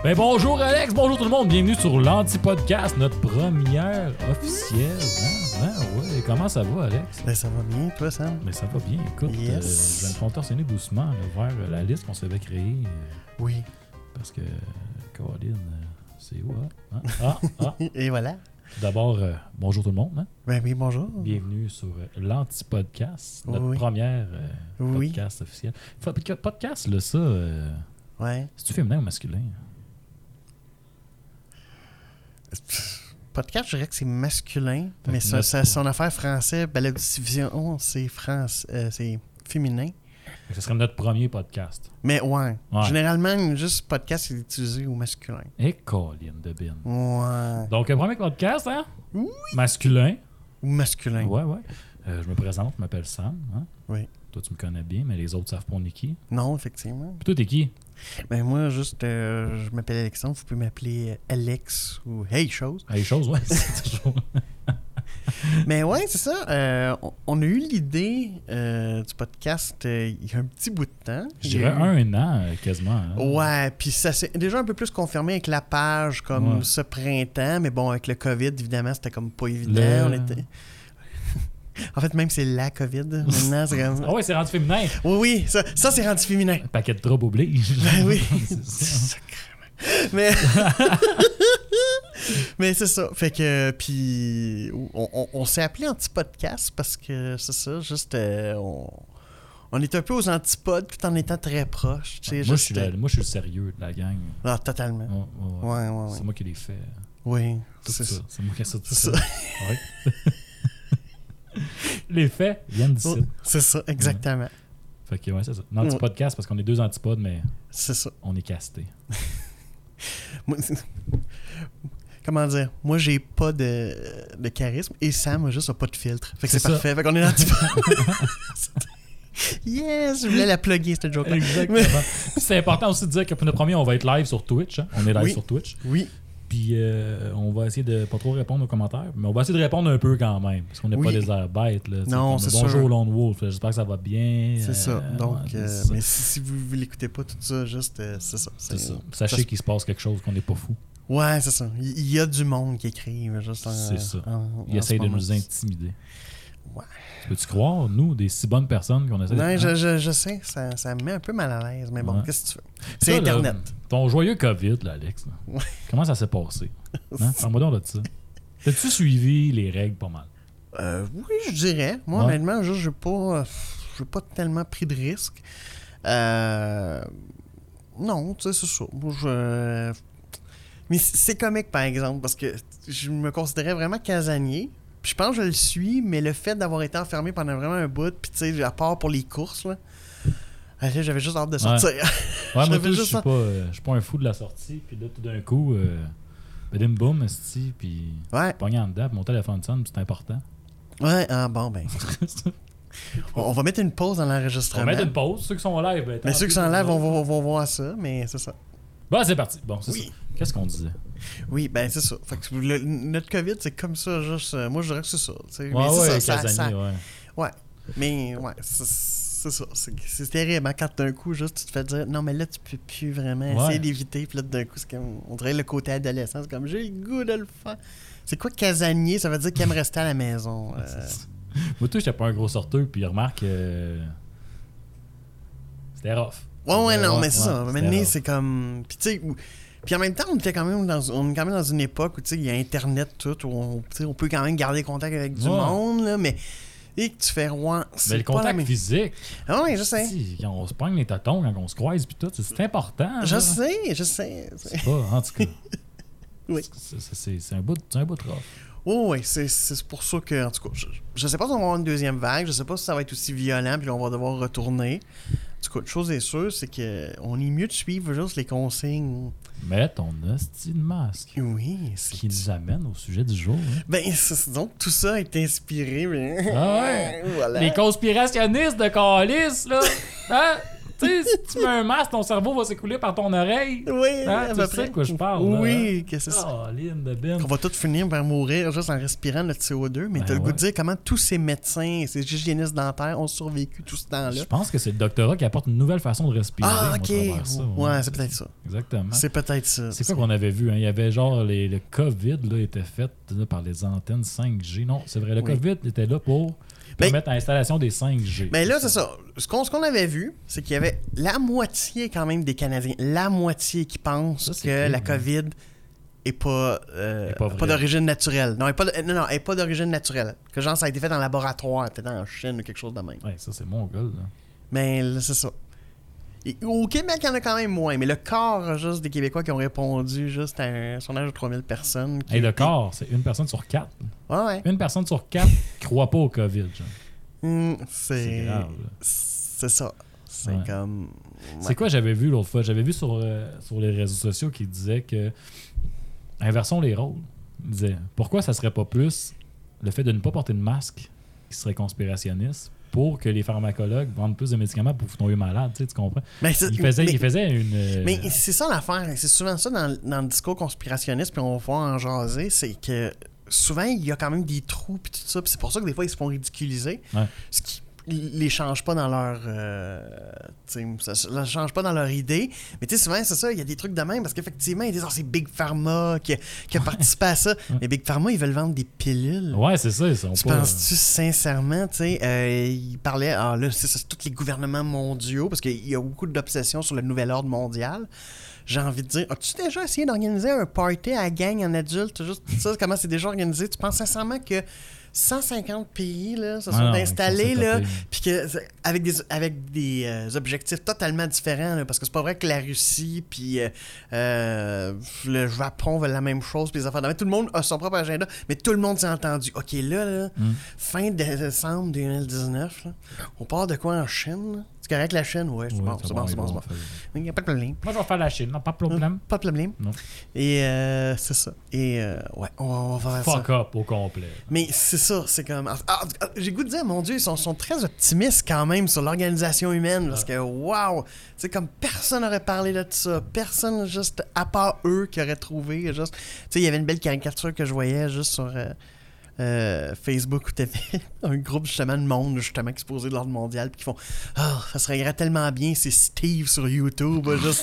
Ben bonjour Alex, bonjour tout le monde, bienvenue sur l'Anti-Podcast, notre première officielle. Ouais, comment ça va Alex? Ben ça va bien, toi Sam? Ben ça va bien, écoute, yes. Je vais me contorsionner doucement là, vers la liste qu'on s'avait créée. Oui. Parce que, Caroline, c'est où, hein? Et voilà. Tout d'abord, bonjour tout le monde. Hein? Ben oui, bonjour. Bienvenue sur l'Anti-Podcast, notre première podcast officielle. Podcast, là, ça, ouais. c'est-tu féminin ou masculin? Podcast, je dirais que c'est masculin, mais son affaire français, ben la diffusion, c'est c'est féminin. Ce serait notre premier podcast. Mais ouais. Généralement, juste podcast est utilisé au masculin. Et Colline de Bin. Ouais. Donc, premier podcast, hein? Oui. Masculin. Ou masculin. Ouais. Je me présente, je m'appelle Sam. Hein? Oui. Toi, tu me connais bien, mais les autres savent pas on est qui. Non, effectivement. Puis toi, t'es qui? Ben moi, juste, je m'appelle Alexandre. Vous pouvez m'appeler Alex ou Hey Chose. Hey Chose, ouais, c'est toujours... Mais ouais, c'est ça. On a eu l'idée du podcast il y a un petit bout de temps. Je dirais un an, quasiment. Hein? Ouais, puis ça s'est déjà un peu plus confirmé avec la page comme ce printemps. Mais bon, avec le COVID, évidemment, c'était comme pas évident. On était... En fait, même c'est la COVID. Maintenant, c'est comme... Ah ouais, c'est rendu féminin. Oui, ça c'est rendu féminin. Paquet de troubles oblige. Ben oui. C'est mais... Mais c'est ça. Fait que, puis, on s'est appelé Anti-Podcast parce que c'est ça, juste, on est un peu aux antipodes tout en étant très proches. Tu sais, moi, je suis le sérieux de la gang. Ah, totalement. Ouais. C'est moi qui l'ai fait. Oui, c'est ça. C'est moi qui ai ça tout ça. Ouais. Les faits viennent d'ici. C'est ça, exactement. Ouais. Fait que, ouais, c'est ça. L'anti-podcast, parce qu'on est deux antipodes, mais c'est ça. On est castés. Comment dire? Moi, j'ai pas de charisme et Sam, juste, a pas de filtre. Fait que c'est parfait. Fait qu'on est l'antipode. Yes! Je voulais la plugger, cette joke-là. Exactement. C'est important aussi de dire que pour notre premier, on va être live sur Twitch. Hein? On est live sur Twitch. Oui. Puis on va essayer de pas trop répondre aux commentaires, mais on va essayer de répondre un peu quand même, parce qu'on n'est pas des airs bêtes. Là, non, c'est bonjour sûr. Lone Wolf, j'espère que ça va bien. C'est ça. Donc, ça. Mais si vous l'écoutez pas, tout ça, juste, c'est ça. C'est ça. Sachez qu'il se passe quelque chose, qu'on n'est pas fou. Ouais, c'est ça. Il y a du monde qui écrit. C'est ça. Il essaye de nous intimider. Ouais. Peux-tu croire, nous, des si bonnes personnes qu'on essaie de... Non, je sais. Ça me met un peu mal à l'aise, mais bon, qu'est-ce que tu veux? C'est ça, Internet. Là, ton joyeux COVID, là, Alex. Là. Ouais. Comment ça s'est passé? Hein? Parle-moi donc de ça. T'as-tu suivi les règles pas mal? Oui, je dirais. Moi, honnêtement, je n'ai pas tellement pris de risques. Non, tu sais, c'est ça. Mais c'est comique, par exemple, parce que je me considérais vraiment casanier. Puis je pense que je le suis, mais le fait d'avoir été enfermé pendant vraiment un bout, puis tu sais, à part pour les courses, là, j'avais juste hâte de sortir. Ouais, moi, je suis pas un fou de la sortie. Puis là, tout d'un coup, bim boum, puis pogné en dedans, puis mon téléphone sonne, puis c'est important. Ouais, bon, ben. On va mettre une pause dans l'enregistrement. On va mettre une pause. Ceux qui sont en live. Mais ceux qui sont en live, on va voir ça, mais c'est ça. Bon, c'est parti. Bon, c'est ça. Qu'est-ce qu'on disait? Oui, ben c'est ça. Fait que notre COVID, c'est comme ça. Juste, moi, je dirais que c'est ça. Ouais, casanier, ouais. Ouais, mais ouais, c'est ça. C'est terrible, hein, quand d'un coup, juste, tu te fais dire, non, mais là, tu peux plus vraiment essayer d'éviter. Puis là, d'un coup, c'est comme, on dirait le côté adolescent. C'est comme, j'ai le goût de le faire. C'est quoi casanier? Ça veut dire qu'il aime rester à la maison. Moi, toi, j'étais pas un gros sorteur, puis remarque, c'était rough. Ouais, non, mais c'est ça. Maintenant, c'est comme. Puis, tu sais, puis en même temps, on est quand même dans une époque où, tu sais, il y a Internet, tout, où on peut quand même garder contact avec du monde, là, mais. Et que tu fais roi. Mais le contact physique. Ah oui, je sais. Quand on se pogne les tâtons, quand on se croise, puis tout, c'est important. Je sais. C'est pas, en tout cas. Oui. C'est un bout de rough. Oui, c'est pour ça que, en tout cas, je sais pas si on va avoir une deuxième vague, je sais pas si ça va être aussi violent, puis on va devoir retourner. En tout cas, une chose est sûre, c'est qu'on est mieux de suivre juste les consignes. Mais ton hostie de masque. Oui. Ce qui nous amène au sujet du jour. Hein? Ben, donc, tout ça est inspiré. Mais... Ah ouais? Voilà. Les conspirationnistes de Calice, là. Hein? Tu sais, si tu mets un masque, ton cerveau va s'écouler par ton oreille. Oui, hein, tu sais de quoi je parle. Oui, là, que c'est ça. Oh, Lynn de Ben. On va tous finir par mourir juste en respirant notre CO2, mais t'as le goût de dire comment tous ces médecins et ces hygiénistes dentaires ont survécu tout ce temps-là. Je pense que c'est le doctorat qui apporte une nouvelle façon de respirer. Ah, ok. Ça, ouais, c'est peut-être ça. Exactement. C'est peut-être ça. C'est quoi qu'on avait vu? Hein? Il y avait genre le COVID là, était fait là, par les antennes 5G. Non, c'est vrai, le COVID était là pour permettre l'installation des 5G. Mais là, c'est ça. Ce qu'on avait vu, c'est qu'il y avait la moitié quand même des Canadiens, la moitié qui pensent que la COVID n'est pas d'origine naturelle. Non, elle n'est pas d'origine naturelle. Que genre, ça a été fait en laboratoire, peut-être en Chine ou quelque chose de même. Ouais, ça, c'est mon gars, là. Mais là, c'est ça. Et au Québec, il y en a quand même moins, mais le quart juste des Québécois qui ont répondu juste à un sondage de 3000 personnes. Et le quart, c'est une personne sur 4. Ouais. Une personne sur 4 croit pas au COVID, genre. C'est grave. C'est ça. C'est comme... Ouais. C'est quoi j'avais vu l'autre fois? J'avais vu sur les réseaux sociaux qui disaient que... Inversons les rôles. Ils disaient, pourquoi ça serait pas plus le fait de ne pas porter de masque qui serait conspirationniste pour que les pharmacologues vendent plus de médicaments pour vous tomber malade, tu comprends? Mais il faisait une... Mais c'est ça l'affaire, c'est souvent ça dans le discours conspirationniste, puis on va en jaser, c'est que souvent il y a quand même des trous puis tout ça, puis c'est pour ça que des fois ils se font ridiculiser, ce qui les change pas dans leur ça change pas dans leur idée, mais tu sais souvent c'est ça, il y a des trucs de même parce qu'effectivement ils disent c'est Big Pharma qui a participé à ça, mais Big Pharma ils veulent vendre des pilules. Ouais, c'est ça, ils sont tu penses-tu sincèrement, tu sais ils parlaient là c'est tous les gouvernements mondiaux parce qu'il y a beaucoup d'obsessions sur le nouvel ordre mondial. J'ai envie de dire, as-tu déjà essayé d'organiser un party à la gang en adulte, juste ça comment c'est déjà organisé? Tu penses sincèrement que 150 pays là, se sont installés là, puis que avec des objectifs totalement différents là, parce que c'est pas vrai que la Russie puis le Japon veulent la même chose puis les affaires. Tout le monde a son propre agenda, mais tout le monde s'est entendu. OK, là fin décembre 2019, là, on part de quoi en Chine? Là? C'est correct la Chine? Ouais, c'est bon. Il n'y a pas de problème. Moi, je vais faire la Chine, non, pas de problème. Pas de problème. Non. Et c'est ça. Et on va faire ça. Fuck up au complet. Mais c'est ça, c'est comme... j'ai goût de dire, mon Dieu, ils sont très optimistes quand même sur l'organisation humaine, parce que, wow! C'est comme personne n'aurait parlé de ça. Personne, juste, à part eux, qui aurait trouvé, juste... Tu sais, il y avait une belle caricature que je voyais, juste sur... Facebook où t'avais un groupe justement de monde justement qui se posait de l'ordre mondial puis qui font ça serait tellement bien c'est Steve sur YouTube juste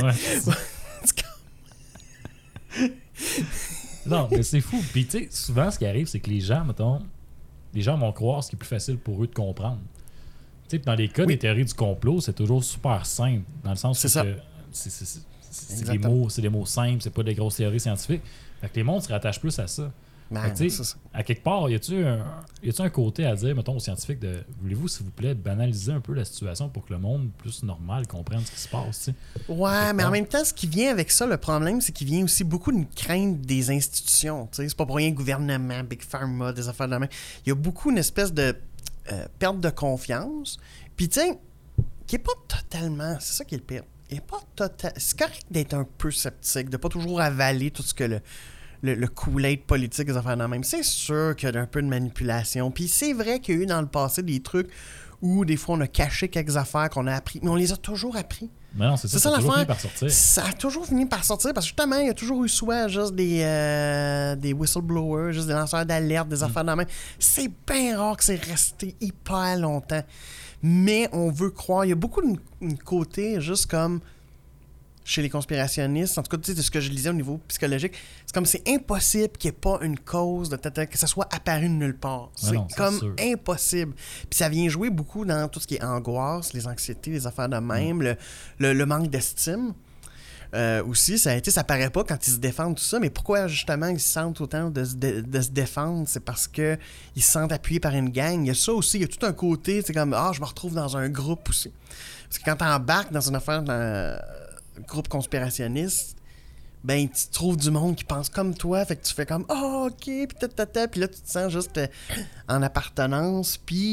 non mais c'est fou puis tu sais souvent ce qui arrive c'est que les gens vont croire ce qui est plus facile pour eux de comprendre. Tu sais dans les cas des théories du complot c'est toujours super simple dans le sens où c'est des mots simples, c'est pas des grosses théories scientifiques, fait que les mondes se rattachent plus à ça. À quelque part, y a-tu un côté à dire, mettons, aux scientifiques de voulez-vous, s'il vous plaît, banaliser un peu la situation pour que le monde plus normal comprenne ce qui se passe, tu sais? Ouais, mais en même temps, ce qui vient avec ça, le problème, c'est qu'il vient aussi beaucoup d'une crainte des institutions. Tu sais, c'est pas pour rien gouvernement, Big Pharma, des affaires de la main. Il y a beaucoup une espèce de perte de confiance. Puis, tu sais, qui est pas totalement. C'est ça qui est le pire. Il est pas total. C'est correct d'être un peu sceptique, de pas toujours avaler tout ce que le Kool-Aid politique, des affaires de même. C'est sûr qu'il y a un peu de manipulation. Puis c'est vrai qu'il y a eu dans le passé des trucs où des fois on a caché quelques affaires qu'on a appris, mais on les a toujours appris. Mais non, c'est ça, ça a toujours fini par sortir. Ça a toujours fini par sortir parce que justement, il y a toujours eu soit juste des whistleblowers, juste des lanceurs d'alerte, des affaires de même. C'est bien rare que c'est resté hyper longtemps. Mais on veut croire, il y a beaucoup de côté juste comme chez les conspirationnistes, en tout cas, tu sais, de ce que je lisais au niveau psychologique, c'est comme c'est impossible qu'il n'y ait pas une cause que ça soit apparu de nulle part. C'est impossible. Puis ça vient jouer beaucoup dans tout ce qui est angoisse, les anxiétés, les affaires de même, le manque d'estime. Aussi, ça paraît pas quand ils se défendent tout ça, mais pourquoi justement ils se sentent autant de se défendre? C'est parce que ils se sentent appuyés par une gang. Il y a ça aussi, il y a tout un côté, c'est comme je me retrouve dans un groupe aussi. Parce que quand t'embarques dans une affaire groupe conspirationniste, ben tu trouves du monde qui pense comme toi, fait que tu fais comme ok, puis là tu te sens juste en appartenance, puis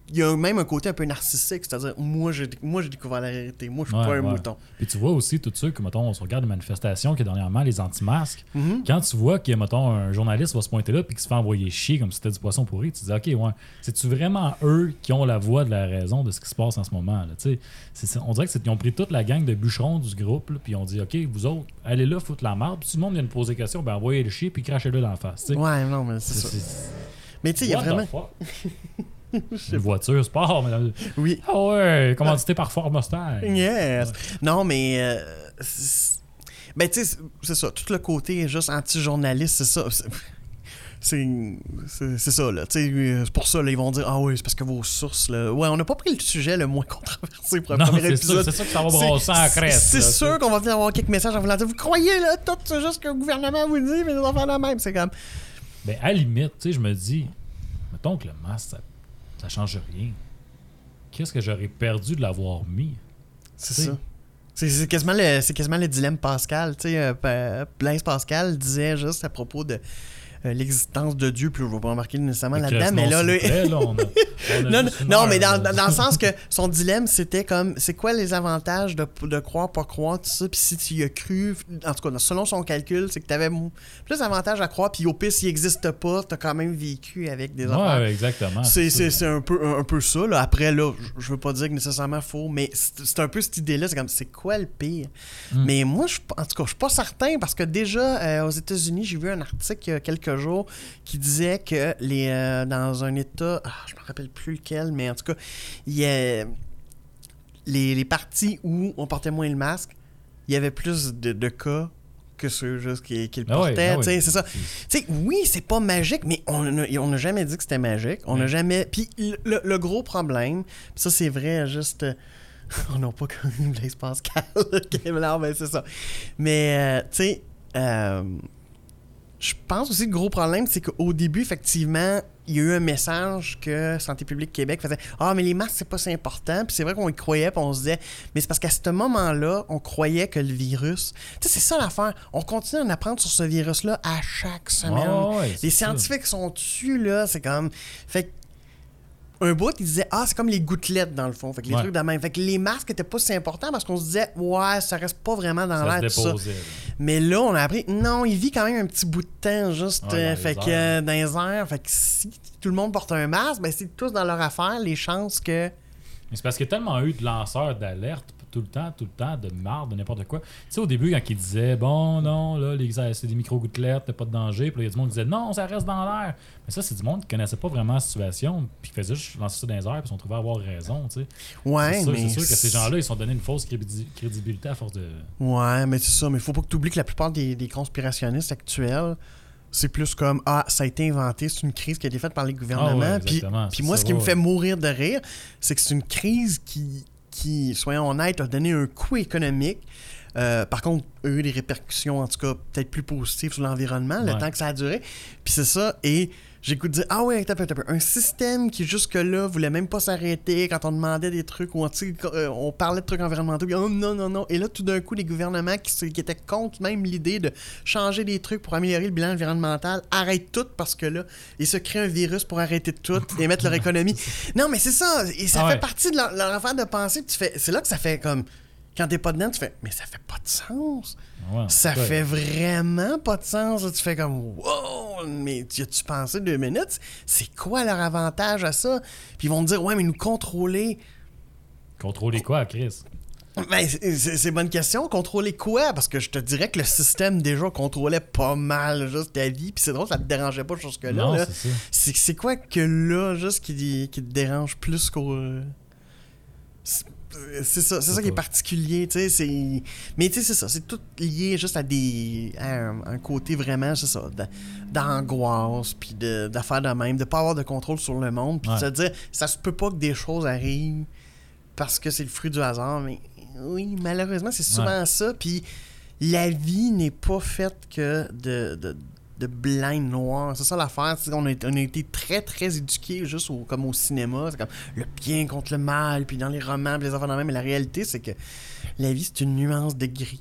il y a même un côté un peu narcissique, c'est-à-dire moi j'ai découvert la réalité, moi je suis pas un mouton. Puis tu vois aussi tous ceux que, mettons, on se regarde les manifestations que dernièrement, les anti-masques, quand tu vois que, mettons, un journaliste va se pointer là puis qu'il se fait envoyer chier comme si c'était du poisson pourri, tu te dis, OK, ouais, c'est-tu vraiment eux qui ont la voix de la raison de ce qui se passe en ce moment? Là, on dirait qu'ils ont pris toute la gang de bûcherons du groupe, puis ils ont dit, OK, vous autres, allez là, foutre la merde, puis tout le monde vient nous poser des questions, ben envoyez le chier puis crachez-le dans la face. T'sais. Ouais, non, mais c'est ça. Mais tu sais, il y a vraiment... Une voiture sport, mais... Oui. Ah ouais, commandité par Ford Mustang. Yes. Ouais. Non, mais... Ben, tu sais, c'est ça. Tout le côté juste anti-journaliste, c'est ça. C'est ça, là. C'est pour ça, là, ils vont dire, ah oui, c'est parce que vos sources, là. Ouais, on n'a pas pris le sujet le moins controversé pour le premier épisode. C'est ça que ça va brasser en crête. C'est sûr qu'on va venir avoir quelques messages en voulant dire, vous croyez, là, tout, c'est juste que le gouvernement vous dit, mais ils vont faire la même. C'est comme. Ben, à la limite, tu sais, je me dis, mettons que le masque, ça change rien. Qu'est-ce que j'aurais perdu de l'avoir mis? C'est ça. C'est quasiment le dilemme Pascal. Tu sais, Blaise Pascal disait juste à propos de l'existence de Dieu, puis je ne vais pas embarquer nécessairement là-dedans, mais là... Non, mais dans le sens que son dilemme, c'était comme, c'est quoi les avantages de croire, pas croire, tout ça, puis si tu y as cru, en tout cas, selon son calcul, c'est que tu avais plus d'avantages à croire, puis au pire, s'il n'existe pas, tu as quand même vécu avec des affaires. Ouais, exactement. C'est un peu ça, là. Après, là, je veux pas dire que nécessairement faux, mais c'est un peu cette idée-là, c'est comme, c'est quoi le pire? Mais moi, en tout cas, je suis pas certain, parce que déjà, aux États-Unis, j'ai vu un article il y a quelques jours qui disait que dans un État, je me rappelle plus lequel, mais en tout cas, il y a les parties où on portait moins le masque, il y avait plus de cas que ceux juste qui le portaient. Oui. C'est ça. T'sais, oui, c'est pas magique, mais on n'a jamais dit que c'était magique. On n'a jamais. Puis le gros problème, pis ça c'est vrai, juste. On n'a pas connu Blaise Pascal. Non, mais c'est ça. Mais, tu sais. Je pense aussi que le gros problème, c'est qu'au début, effectivement, il y a eu un message que Santé publique Québec faisait « Ah, mais les masques, c'est pas si important. » Puis c'est vrai qu'on y croyait, puis on se disait « Mais c'est parce qu'à ce moment-là, on croyait que le virus... » Tu sais, c'est ça l'affaire. On continue à en apprendre sur ce virus-là à chaque semaine. Les scientifiques sont dessus, là. C'est comme... Fait que un bout, il disait, c'est comme les gouttelettes, dans le fond. Fait que les trucs de même. Fait que les masques étaient pas si importants parce qu'on se disait, ça reste pas vraiment dans l'air, tout ça. Mais là, on a appris, non, il vit quand même un petit bout de temps, juste, fait que dans les airs. Fait que si tout le monde porte un masque, ben, c'est tous dans leur affaire, les chances que. Mais c'est parce qu'il y a tellement eu de lanceurs d'alerte tout le temps, de marde, de n'importe quoi. Tu sais, au début, quand ils disaient, bon, non, là, c'est des micro-gouttelettes, t'as pas de danger, puis là, il y a du monde qui disait, non, ça reste dans l'air. Mais ça, c'est du monde qui connaissait pas vraiment la situation, puis qui faisait juste lancer ça dans les airs, puis ils sont trouvés à avoir raison, tu sais. Ouais, c'est sûr que ces gens-là, ils se sont donné une fausse crédibilité à force de. Ouais, mais c'est ça. Mais il faut pas que tu oublies que la plupart des conspirationnistes actuels, c'est plus comme ça a été inventé, c'est une crise qui a été faite par les gouvernements. Puis moi, ce qui me fait mourir de rire, c'est que c'est une crise qui, soyons honnêtes, a donné un coup économique. Par contre, a eu des répercussions, en tout cas, peut-être plus positives sur l'environnement, le temps que ça a duré. Puis c'est ça. Et j'écoute dire, t'as peu. Un système qui, jusque-là, voulait même pas s'arrêter quand on demandait des trucs ou on parlait de trucs environnementaux. Puis, non. Et là, tout d'un coup, les gouvernements qui étaient contre même l'idée de changer des trucs pour améliorer le bilan environnemental arrêtent tout parce que là, ils se créent un virus pour arrêter tout et mettre leur économie. Non, mais c'est ça. Et ça fait partie de leur affaire de pensée. C'est là que ça fait comme. Quand t'es pas dedans, tu fais « Mais ça fait pas de sens! Ça fait vraiment pas de sens! » Tu fais comme « Wow! Mais as-tu pensé 2 minutes? C'est quoi leur avantage à ça? » Puis ils vont te dire « Ouais, mais nous contrôler... » Contrôler quoi, Chris? Ben, c'est bonne question. Contrôler quoi? Parce que je te dirais que le système déjà contrôlait pas mal juste ta vie. Puis c'est drôle, ça te dérangeait pas jusque-là. Non, là. c'est ça. C'est quoi que là, juste qui te dérange plus qu'au... C'est ça qui est particulier, tu sais, mais tu sais, c'est ça, c'est tout lié juste à un côté vraiment, c'est ça, d'angoisse, puis d'affaires de même, de pas avoir de contrôle sur le monde, puis de se dire, ça se peut pas que des choses arrivent parce que c'est le fruit du hasard, mais oui, malheureusement, c'est souvent ça, puis la vie n'est pas faite que de blanc et noir. C'est ça l'affaire. On a été très, très éduqués juste comme au cinéma. C'est comme le bien contre le mal, puis dans les romans, puis les affaires de même. Mais la réalité, c'est que la vie, c'est une nuance de gris.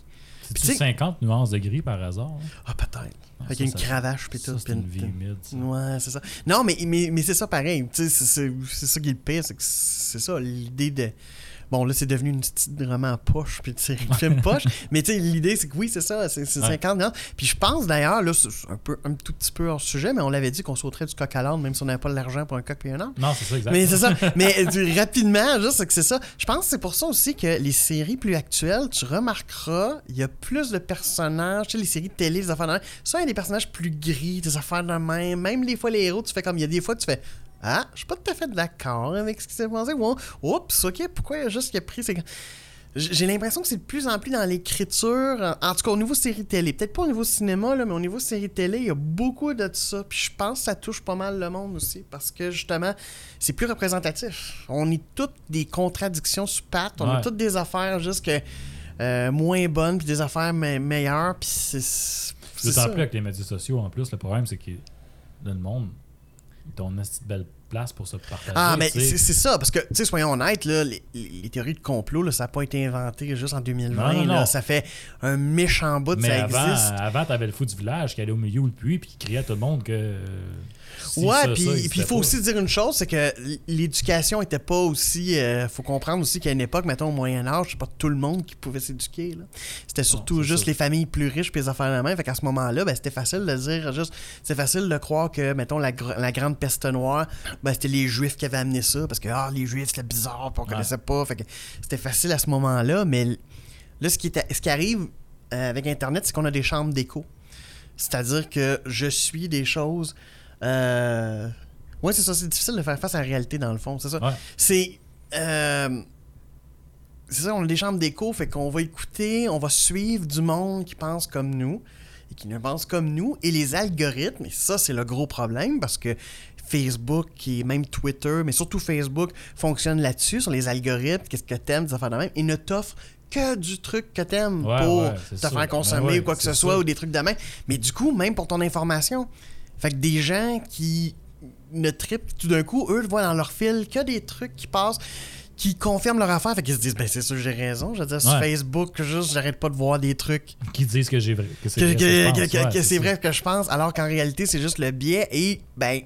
C'est-tu 50 nuances de gris par hasard? Hein? Ah, peut-être. Avec une cravache puis tout. C'est une vie humide. Ça. Ouais, c'est ça. Non, mais c'est ça pareil. C'est ça qui est le pire, c'est ça, l'idée de... Bon, là, c'est devenu une petite roman poche, puis c'est une film poche. Mais tu sais, l'idée, c'est que oui, c'est ça, c'est 50 ans. Puis je pense d'ailleurs, là, c'est un tout petit peu hors sujet, mais on l'avait dit qu'on sauterait du coq à l'âne, même si on n'avait pas l'argent pour un coq et un âne. Non, c'est ça, exactement. Mais c'est ça. Mais rapidement, juste, c'est que c'est ça. Je pense que c'est pour ça aussi que les séries plus actuelles, tu remarqueras, il y a plus de personnages, tu sais, les séries de télé, les affaires de même. Ça, il y a des personnages plus gris, des affaires de même. Même des fois, les héros, tu fais comme, il y a des fois, tu fais. Ah, je suis pas tout à fait d'accord avec ce qui s'est passé. Oups, ok, pourquoi il a pris ces... J'ai l'impression que c'est de plus en plus dans l'écriture, en tout cas au niveau série télé. Peut-être pas au niveau cinéma, là, mais au niveau série télé, il y a beaucoup de ça. Puis je pense que ça touche pas mal le monde aussi, parce que justement, c'est plus représentatif. On est toutes des contradictions sur pattes, on a toutes des affaires juste que moins bonnes, puis des affaires meilleures, puis c'est d'autant ça. plus avec les médias sociaux, en plus, le problème, c'est que le monde... Ton petite belle place pour se partager. Ah, mais c'est ça, parce que, tu sais, soyons honnêtes, là, les théories de complot, là, ça n'a pas été inventé juste en 2020. Non. Là, ça fait un méchant bout, mais ça avant, existe. Avant, t'avais le fou du village qui allait au milieu ou le puits puis qui criait à tout le monde que... Ouais, puis il faut aussi dire une chose, c'est que l'éducation était pas aussi... faut comprendre aussi qu'à une époque, mettons au Moyen-Âge, c'est pas tout le monde qui pouvait s'éduquer. Là. C'était surtout juste les familles plus riches puis les affaires de main. Fait qu'à ce moment-là, ben, c'était facile de dire juste... C'est facile de croire que, mettons, la grande peste noire, ben, c'était les Juifs qui avaient amené ça, parce que les Juifs, c'était bizarre, puis on connaissait pas. Fait que c'était facile à ce moment-là, mais là, ce qui arrive avec Internet, c'est qu'on a des chambres d'écho. C'est-à-dire que je suis des choses... Ouais, c'est ça, c'est difficile de faire face à la réalité dans le fond, c'est ça. Ouais. C'est ça, on a des chambres d'écho, fait qu'on va écouter, on va suivre du monde qui pense comme nous et qui ne pense comme nous, et les algorithmes, et ça c'est le gros problème parce que Facebook et même Twitter, mais surtout Facebook, fonctionne là-dessus, sur les algorithmes, qu'est-ce que t'aimes, des affaires de même, et ne t'offre que du truc que t'aimes pour te faire consommer ou quoi que ce soit, ou des trucs de même. Mais du coup, même pour ton information, fait que des gens qui ne trippent, tout d'un coup, eux, voient dans leur fil que des trucs qui passent, qui confirment leur affaire. Fait qu'ils se disent, ben c'est sûr, j'ai raison. Je veux dire, sur Facebook, juste, j'arrête pas de voir des trucs. Qui disent que c'est vrai que c'est vrai que je pense, alors qu'en réalité, c'est juste le biais. Et, ben.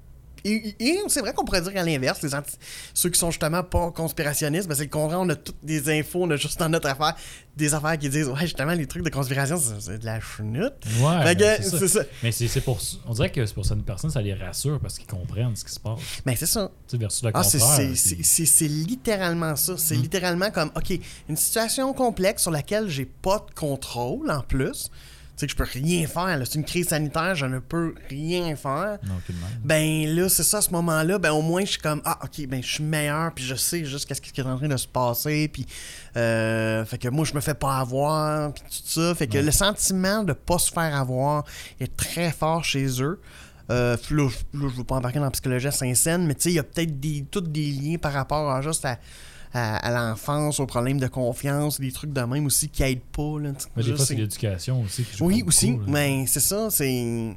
Et c'est vrai qu'on pourrait dire qu'à l'inverse, ceux qui sont justement pas conspirationnistes, ben c'est le contraire, on a toutes des infos, on a juste dans notre affaire des affaires qui disent, ouais, justement, les trucs de conspiration, c'est de la chenoute. Ouais, c'est ça. Mais c'est pour... On dirait que c'est pour certaines personnes, ça les rassure parce qu'ils comprennent ce qui se passe. Ben, c'est ça. Tu sais, versus le contraire. C'est littéralement ça. C'est littéralement comme, OK, une situation complexe sur laquelle j'ai pas de contrôle, en plus. Tu sais que je peux rien faire. C'est une crise sanitaire, je ne peux rien faire. Non, aucunement. Ben là, c'est ça, à ce moment-là, ben au moins, je suis comme, ok, ben je suis meilleur, puis je sais juste qu'est-ce qui est en train de se passer, puis fait que moi, je me fais pas avoir, puis tout ça. Fait que le sentiment de pas se faire avoir est très fort chez eux. Là, je veux pas embarquer dans la psychologie à Saint-Saëns, mais tu sais, il y a peut-être tous des liens par rapport à juste à l'enfance, aux problèmes de confiance, des trucs de même aussi qui aident pas. Là, mais des fois, c'est l'éducation aussi qui joue oui, beaucoup, aussi, là. mais c'est ça, c'est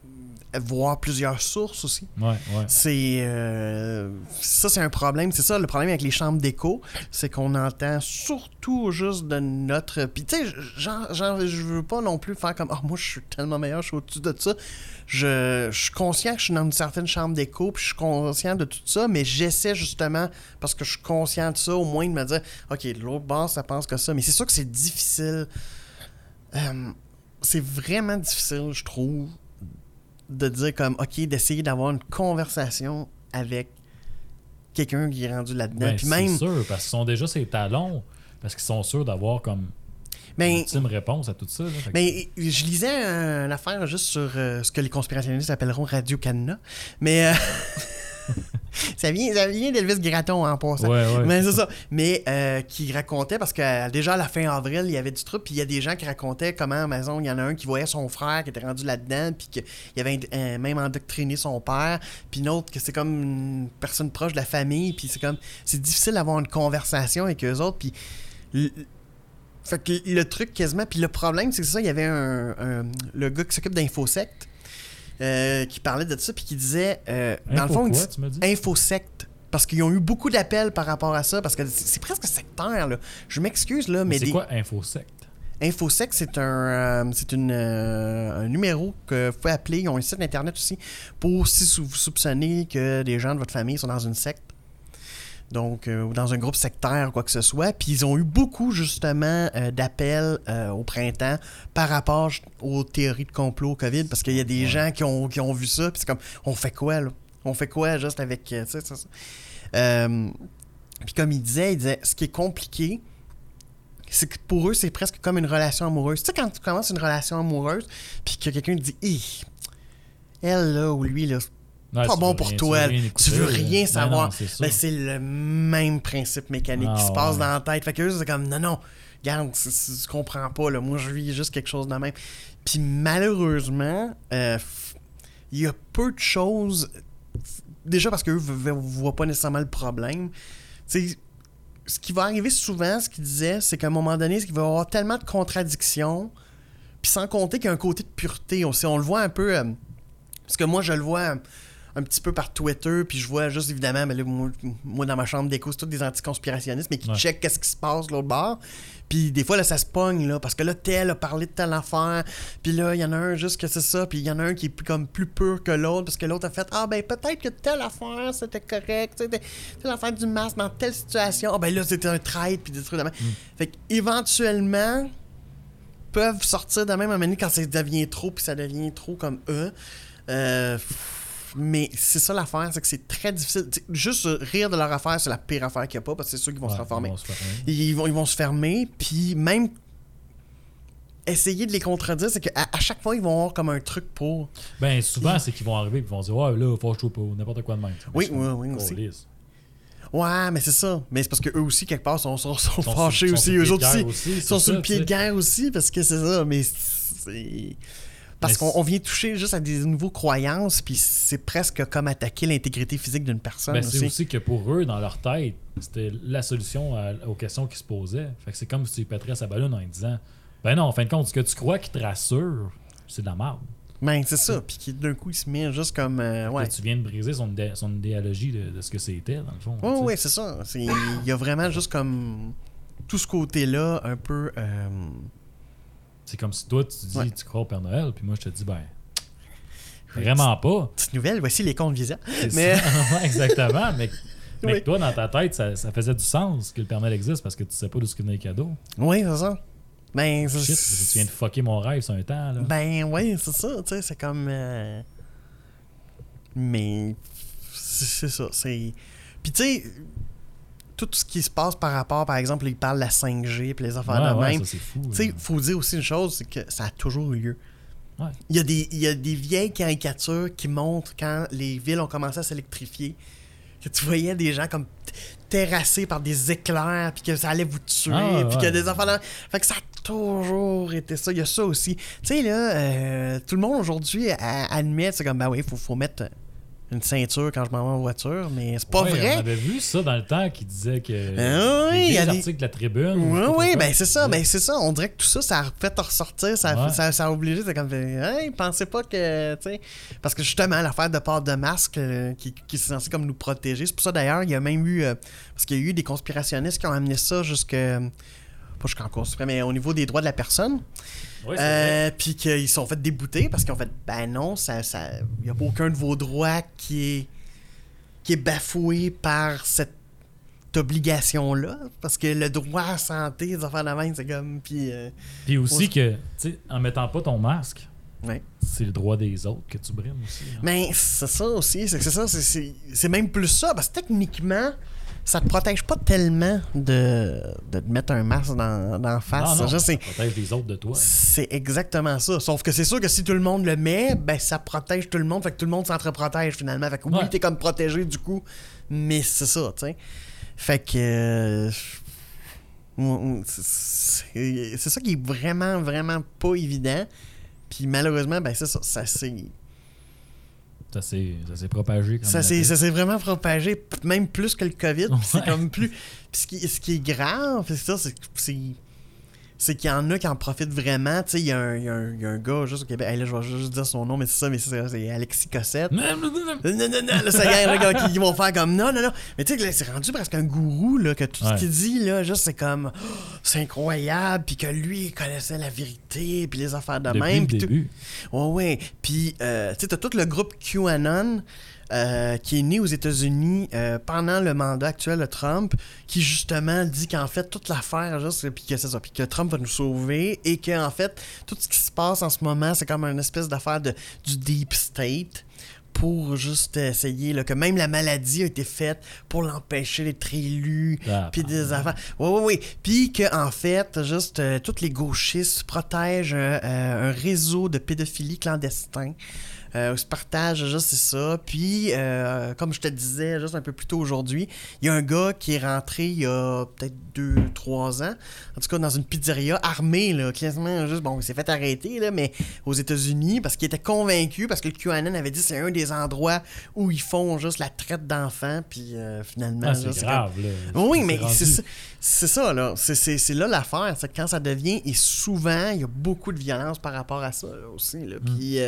voir plusieurs sources aussi. Ouais. C'est ça, c'est un problème. C'est ça, le problème avec les chambres d'écho, c'est qu'on entend surtout juste de notre... Puis tu sais, je veux pas non plus faire comme « moi, je suis tellement meilleur, je suis au-dessus de ça. » Je suis conscient que je suis dans une certaine chambre d'écho, puis je suis conscient de tout ça, mais j'essaie justement, parce que je suis conscient de ça, au moins de me dire « OK, l'autre bord, ça pense que ça. » Mais c'est sûr que c'est difficile. C'est vraiment difficile, je trouve, de dire comme, OK, d'essayer d'avoir une conversation avec quelqu'un qui est rendu là-dedans. Ben, puis même... c'est sûr, parce qu'ils sont déjà ses talons, parce qu'ils sont sûrs d'avoir comme une ultime réponse à tout ça. Là, mais je lisais une affaire juste sur ce que les conspirationnistes appelleront Radio-Canada, mais... ça vient d'Elvis Gratton en passant. Ouais. Mais c'est ça. Mais qui racontait, parce que déjà à la fin avril, il y avait du truc, puis il y a des gens qui racontaient comment à la maison, il y en a un qui voyait son frère qui était rendu là-dedans, puis qu'il avait même endoctriné son père, puis une autre que c'est comme une personne proche de la famille, puis c'est difficile d'avoir une conversation avec eux autres, puis fait que le truc quasiment, puis le problème, c'est que ça, il y avait le gars qui s'occupe d'Infosect, qui parlait de ça, puis qui disait... dans le fond, tu m'as dit? Infosect. Parce qu'ils ont eu beaucoup d'appels par rapport à ça, parce que c'est presque sectaire, là. Je m'excuse, là, mais... C'est quoi Infosect? InfoSec, c'est un numéro que vous pouvez appeler. Ils ont un site internet aussi pour si vous soupçonnez que des gens de votre famille sont dans une secte. Donc, ou dans un groupe sectaire ou quoi que ce soit. Puis ils ont eu beaucoup, justement, d'appels au printemps par rapport aux théories de complot au COVID, parce qu'il y a des gens qui ont vu ça, puis c'est comme, on fait quoi, là? On fait quoi, juste avec... tu sais, ça. Puis comme il disait, ce qui est compliqué, c'est que pour eux, c'est presque comme une relation amoureuse. Tu sais, quand tu commences une relation amoureuse, puis que quelqu'un te dit, elle, là, ou lui, là, pas bon pour toi. Tu veux rien savoir. Ben, c'est le même principe mécanique qui se passe dans la tête. Fait que eux, c'est comme, non, regarde, tu comprends pas, là. Moi, je vis juste quelque chose de même. Puis malheureusement, il y a peu de choses. Déjà parce qu'eux ne voient pas nécessairement le problème. Tu sais, ce qui va arriver souvent, ce qu'il disait, c'est qu'à un moment donné, il va y avoir tellement de contradictions. Puis sans compter qu'il y a un côté de pureté aussi. On le voit un peu. Parce que moi, je le vois un petit peu par Twitter, puis je vois juste évidemment, mais là, moi dans ma chambre d'écho, c'est tous des anticonspirationnistes, mais qui checkent qu'est-ce qui se passe de l'autre bord. Puis des fois, là, ça se pogne, là, parce que là, tel a parlé de telle affaire, puis là, il y en a un juste que c'est ça, puis il y en a un qui est plus pur que l'autre, parce que l'autre a fait, ben peut-être que telle affaire, c'était correct, telle affaire du masque dans telle situation, ben là, c'était un traître, puis des trucs de même. Fait qu'éventuellement, peuvent sortir de même à un moment donné quand ça devient trop, puis ça devient trop comme eux. Mais c'est ça l'affaire, c'est que c'est très difficile. Juste rire de leur affaire, c'est la pire affaire qu'il n'y a pas, parce que c'est sûr qu'ils vont se reformer. Ils vont se fermer, puis même essayer de les contredire, c'est qu'à chaque fois, ils vont avoir comme un truc pour... Ben, souvent, c'est qu'ils vont arriver et ils vont dire « Ouais, là, fâche-toi pas, n'importe quoi de même. » Oui, aussi. Ouais, mais c'est ça. Mais c'est parce qu'eux aussi, quelque part, sont fâchés aussi. Eux autres aussi. Ils sont sur le pied de guerre aussi, parce que c'est ça. Mais c'est... Parce qu'on vient toucher juste à des nouveaux croyances, puis c'est presque comme attaquer l'intégrité physique d'une personne. Ben, c'est aussi que pour eux, dans leur tête, c'était la solution aux questions qui se posaient. Fait que c'est comme si tu pèterais sa ballonne en disant ben non, en fin de compte, ce que tu crois qui te rassure, c'est de la merde. Ben, c'est ça. Puis d'un coup, il se met juste comme. Ouais. Tu viens de briser son idéologie de ce que c'était, dans le fond. Oui, c'est ça. Il y a vraiment juste comme tout ce côté-là, un peu. C'est comme si toi, tu dis tu crois au Père Noël, puis moi, je te dis, ben, vraiment pas. Petite nouvelle, voici les comptes Visa. Mais... exactement. Mais que toi, dans ta tête, ça faisait du sens que le Père Noël existe parce que tu sais pas d'où ce qu'il y a les cadeaux. Oui, c'est ça. Ben, shit, tu viens de fucker mon rêve sur un temps, là. Ben, oui, c'est ça. Tu sais, c'est comme. Mais. C'est ça. C'est. Puis, tu sais. Tout ce qui se passe par rapport, par exemple, ils parlent de la 5G puis les affaires de même. Ça, c'est fou. Tu sais, il faut dire aussi une chose, c'est que ça a toujours eu lieu. Ouais. Il y a des vieilles caricatures qui montrent quand les villes ont commencé à s'électrifier, que tu voyais des gens comme terrassés par des éclairs, puis que ça allait vous tuer, puis que des affaires... Fait que ça a toujours été ça. Il y a ça aussi. Tu sais, là, tout le monde aujourd'hui admet, c'est comme, ben oui, faut mettre... une ceinture quand je m'en vais en voiture, mais c'est pas vrai. On avait vu ça dans le temps qui disait que il y a des articles de la Tribune. Oui, ben c'est ça, On dirait que tout ça, ça a fait ressortir, ça a obligé, c'est comme hey, pensez pas que, tu sais, parce que justement l'affaire de port de masque qui est censé comme nous protéger. C'est pour ça d'ailleurs, il y a même eu parce qu'il y a eu des conspirationnistes qui ont amené ça pas jusqu'en Cour suprême, mais au niveau des droits de la personne. Oui, puis qu'ils se sont fait débouter parce qu'ils ont fait ben non, il n'y a aucun de vos droits qui est bafoué par cette obligation-là. Parce que le droit à la santé, les affaires de même, c'est comme. Puis aussi que, tu sais, en mettant pas ton masque, ouais. C'est le droit des autres que tu brimes aussi. Hein. Mais c'est ça aussi. C'est même plus ça. Parce que techniquement, ça te protège pas tellement de te mettre un masque dans la face. Non, ça protège les autres de toi. C'est exactement ça. Sauf que c'est sûr que si tout le monde le met, ben ça protège tout le monde. Fait que tout le monde s'entre-protège finalement. Fait que oui, t'es comme protégé du coup. Mais c'est ça, tu sais. Fait que... c'est ça qui est vraiment, vraiment pas évident. Puis malheureusement, ben c'est ça. Ça s'est propagé. Ça s'est vraiment propagé, même plus que le COVID. C'est comme plus... Puis ce qui est grave, c'est ça, c'est qu'il y en a qui en profitent vraiment. Tu sais, il y a un gars juste au Québec. Hey, là, je vais juste dire son nom, mais c'est ça, c'est Alexis Cossette. Non, là, ça y est, là, qui vont faire comme non. Mais tu sais, là, c'est rendu presque un gourou, là, que tout ce qu'il dit, là, juste c'est comme c'est incroyable, puis que lui, il connaissait la vérité, puis les affaires de même. Depuis le début. Ouais. Puis, tu sais, t'as tout le groupe QAnon. Qui est né aux États-Unis pendant le mandat actuel de Trump, qui justement dit qu'en fait toute l'affaire juste puis que c'est ça, puis que Trump va nous sauver et que en fait tout ce qui se passe en ce moment c'est comme une espèce d'affaire du deep state pour juste essayer là, que même la maladie a été faite pour l'empêcher d'être élu, puis des affaires. Oui. Puis que en fait, juste tous les gauchistes protègent un réseau de pédophilie clandestin. Se partage juste c'est ça. Puis, comme je te disais juste un peu plus tôt aujourd'hui, il y a un gars qui est rentré il y a peut-être 2-3 ans, en tout cas dans une pizzeria armée, là, quasiment juste, bon, il s'est fait arrêter, là, mais aux États-Unis, parce qu'il était convaincu, parce que le QAnon avait dit que c'est un des endroits où ils font juste la traite d'enfants, puis finalement... c'est grave, là. Oui, mais c'est ça, là. C'est là l'affaire, c'est que quand ça devient, et souvent, il y a beaucoup de violence par rapport à ça, là, aussi, là. Puis...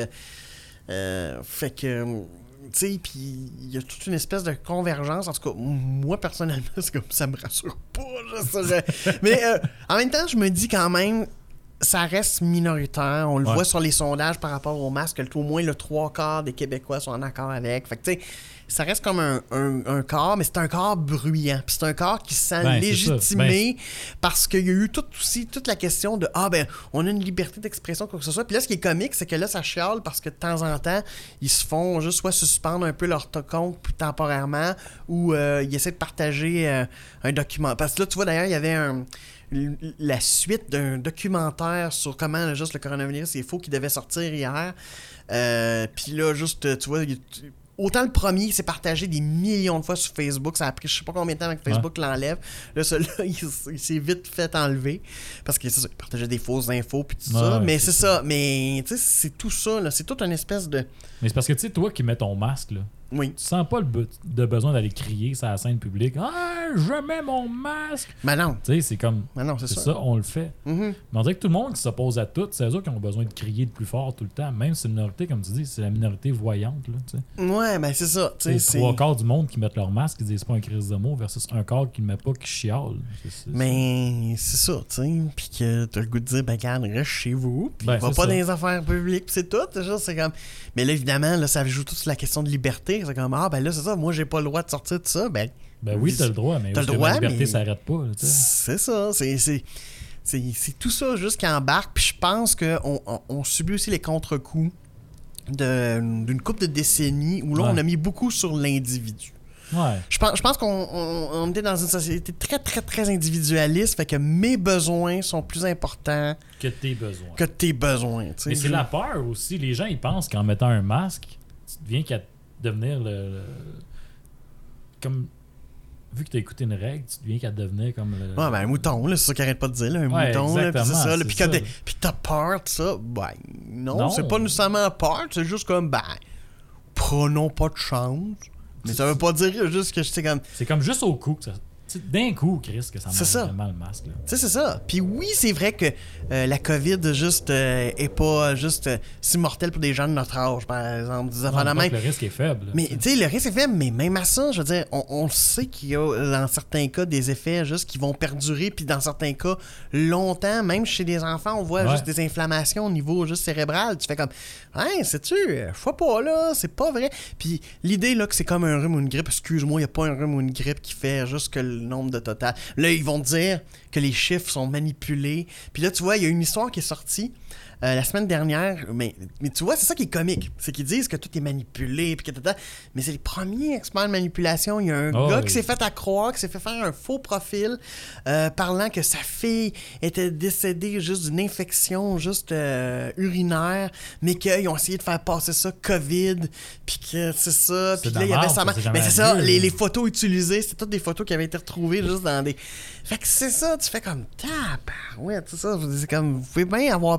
fait que, tu sais, puis il y a toute une espèce de convergence. En tout cas, moi, personnellement, c'est comme ça me rassure pas. Mais en même temps, je me dis quand même, ça reste minoritaire. On le voit sur les sondages par rapport au masque, au moins le 3/4 des Québécois sont en accord avec. Fait que, tu sais, ça reste comme un corps, mais c'est un corps bruyant. Puis c'est un corps qui se sent légitimé parce qu'il y a eu toute la question de on a une liberté d'expression, quoi que ce soit. Puis là, ce qui est comique, c'est que là, ça chiale parce que de temps en temps, ils se font juste soit suspendre un peu leur compte temporairement ou ils essaient de partager un document. Parce que là, tu vois, d'ailleurs, il y avait la suite d'un documentaire sur comment juste le coronavirus est faux qui devait sortir hier. Puis là, juste, tu vois... Autant le premier s'est partagé des millions de fois sur Facebook. Ça a pris je sais pas combien de temps avec Facebook l'enlève. Là, celui-là, il s'est vite fait enlever. Parce que c'est ça, il partageait des fausses infos puis tout ça. Mais c'est ça. Mais tu sais, c'est tout ça. Là. C'est toute une espèce de... Mais c'est parce que tu sais, toi qui mets ton masque, là, oui. Tu sens pas de besoin d'aller crier sur la scène publique. Ah, je mets mon masque. Mais non. Tu sais, c'est comme. Mais non, c'est ça, on le fait. Mm-hmm. Mais on dirait que tout le monde qui s'oppose à tout, c'est eux qui ont besoin de crier de plus fort tout le temps. Même si c'est une minorité, comme tu dis, c'est la minorité voyante. Là, tu sais. Ouais, ben c'est ça. C'est 3/4 du monde qui mettent leur masque, qui disent pas un crise de mots, versus un quart qui le met pas, qui chiale. Mais c'est ça, tu sais. Puis que t'as le goût de dire, ben, regarde, reste chez vous. Puis va pas ça. dans les affaires publiques. Puis c'est tout. C'est comme. Mais là, évidemment, là, ça joue tout sur la question de liberté. C'est comme, ben là, c'est ça, moi j'ai pas le droit de sortir de ça, ben oui, t'as le droit, mais t'as le droit, la liberté s'arrête pas. Là, c'est ça, c'est tout ça juste qui embarque, puis je pense qu'on subit aussi les contre-coups d'une couple de décennies où là on a mis beaucoup sur l'individu. Ouais. Je pense qu'on était dans une société très, très, très individualiste, fait que mes besoins sont plus importants que tes besoins. Mais c'est la peur aussi. Les gens, ils pensent qu'en mettant un masque, tu deviens qu'à devenir comme vu que tu as écouté une règle, tu deviens qu'à devenir comme un mouton, là, c'est ça qu'il arrête pas de dire, là, un mouton, là, pis c'est ça, là, puis t'as peur de ça, non, c'est pas nécessairement peur, c'est juste comme, prenons pas de chance, mais ça veut pas dire juste que c'est comme... C'est comme juste au coup que ça... D'un coup, Chris, que ça marche vraiment le masque. C'est ça. Puis oui, c'est vrai que la COVID juste est pas juste si mortelle pour des gens de notre âge, par exemple. Le risque est faible. Mais tu sais, le risque est faible, mais même à ça, je veux dire, on sait qu'il y a dans certains cas des effets juste qui vont perdurer, puis dans certains cas longtemps, même chez des enfants, on voit juste des inflammations au niveau juste cérébral. Tu fais comme, sais-tu, je sais pas là, c'est pas vrai. Puis l'idée là que c'est comme un rhume ou une grippe, excuse-moi, il y a pas un rhume ou une grippe qui fait juste que le nombre de total. Là, ils vont dire que les chiffres sont manipulés. Puis là, tu vois, il y a une histoire qui est sortie la semaine dernière, mais tu vois, c'est ça qui est comique. C'est qu'ils disent que tout est manipulé, puis mais c'est les premiers experts de manipulation. Il y a un gars qui s'est fait croire, qui s'est fait faire un faux profil, parlant que sa fille était décédée juste d'une infection juste urinaire, mais qu'ils ont essayé de faire passer ça COVID, puis que c'est ça. Puis là, il y avait ça. Mais c'est ça, les photos utilisées, c'est toutes des photos qui avaient été retrouvées juste dans des... Fait que c'est ça, tu fais comme, ouais, c'est ça. C'est comme, vous pouvez bien avoir peur, effectivement,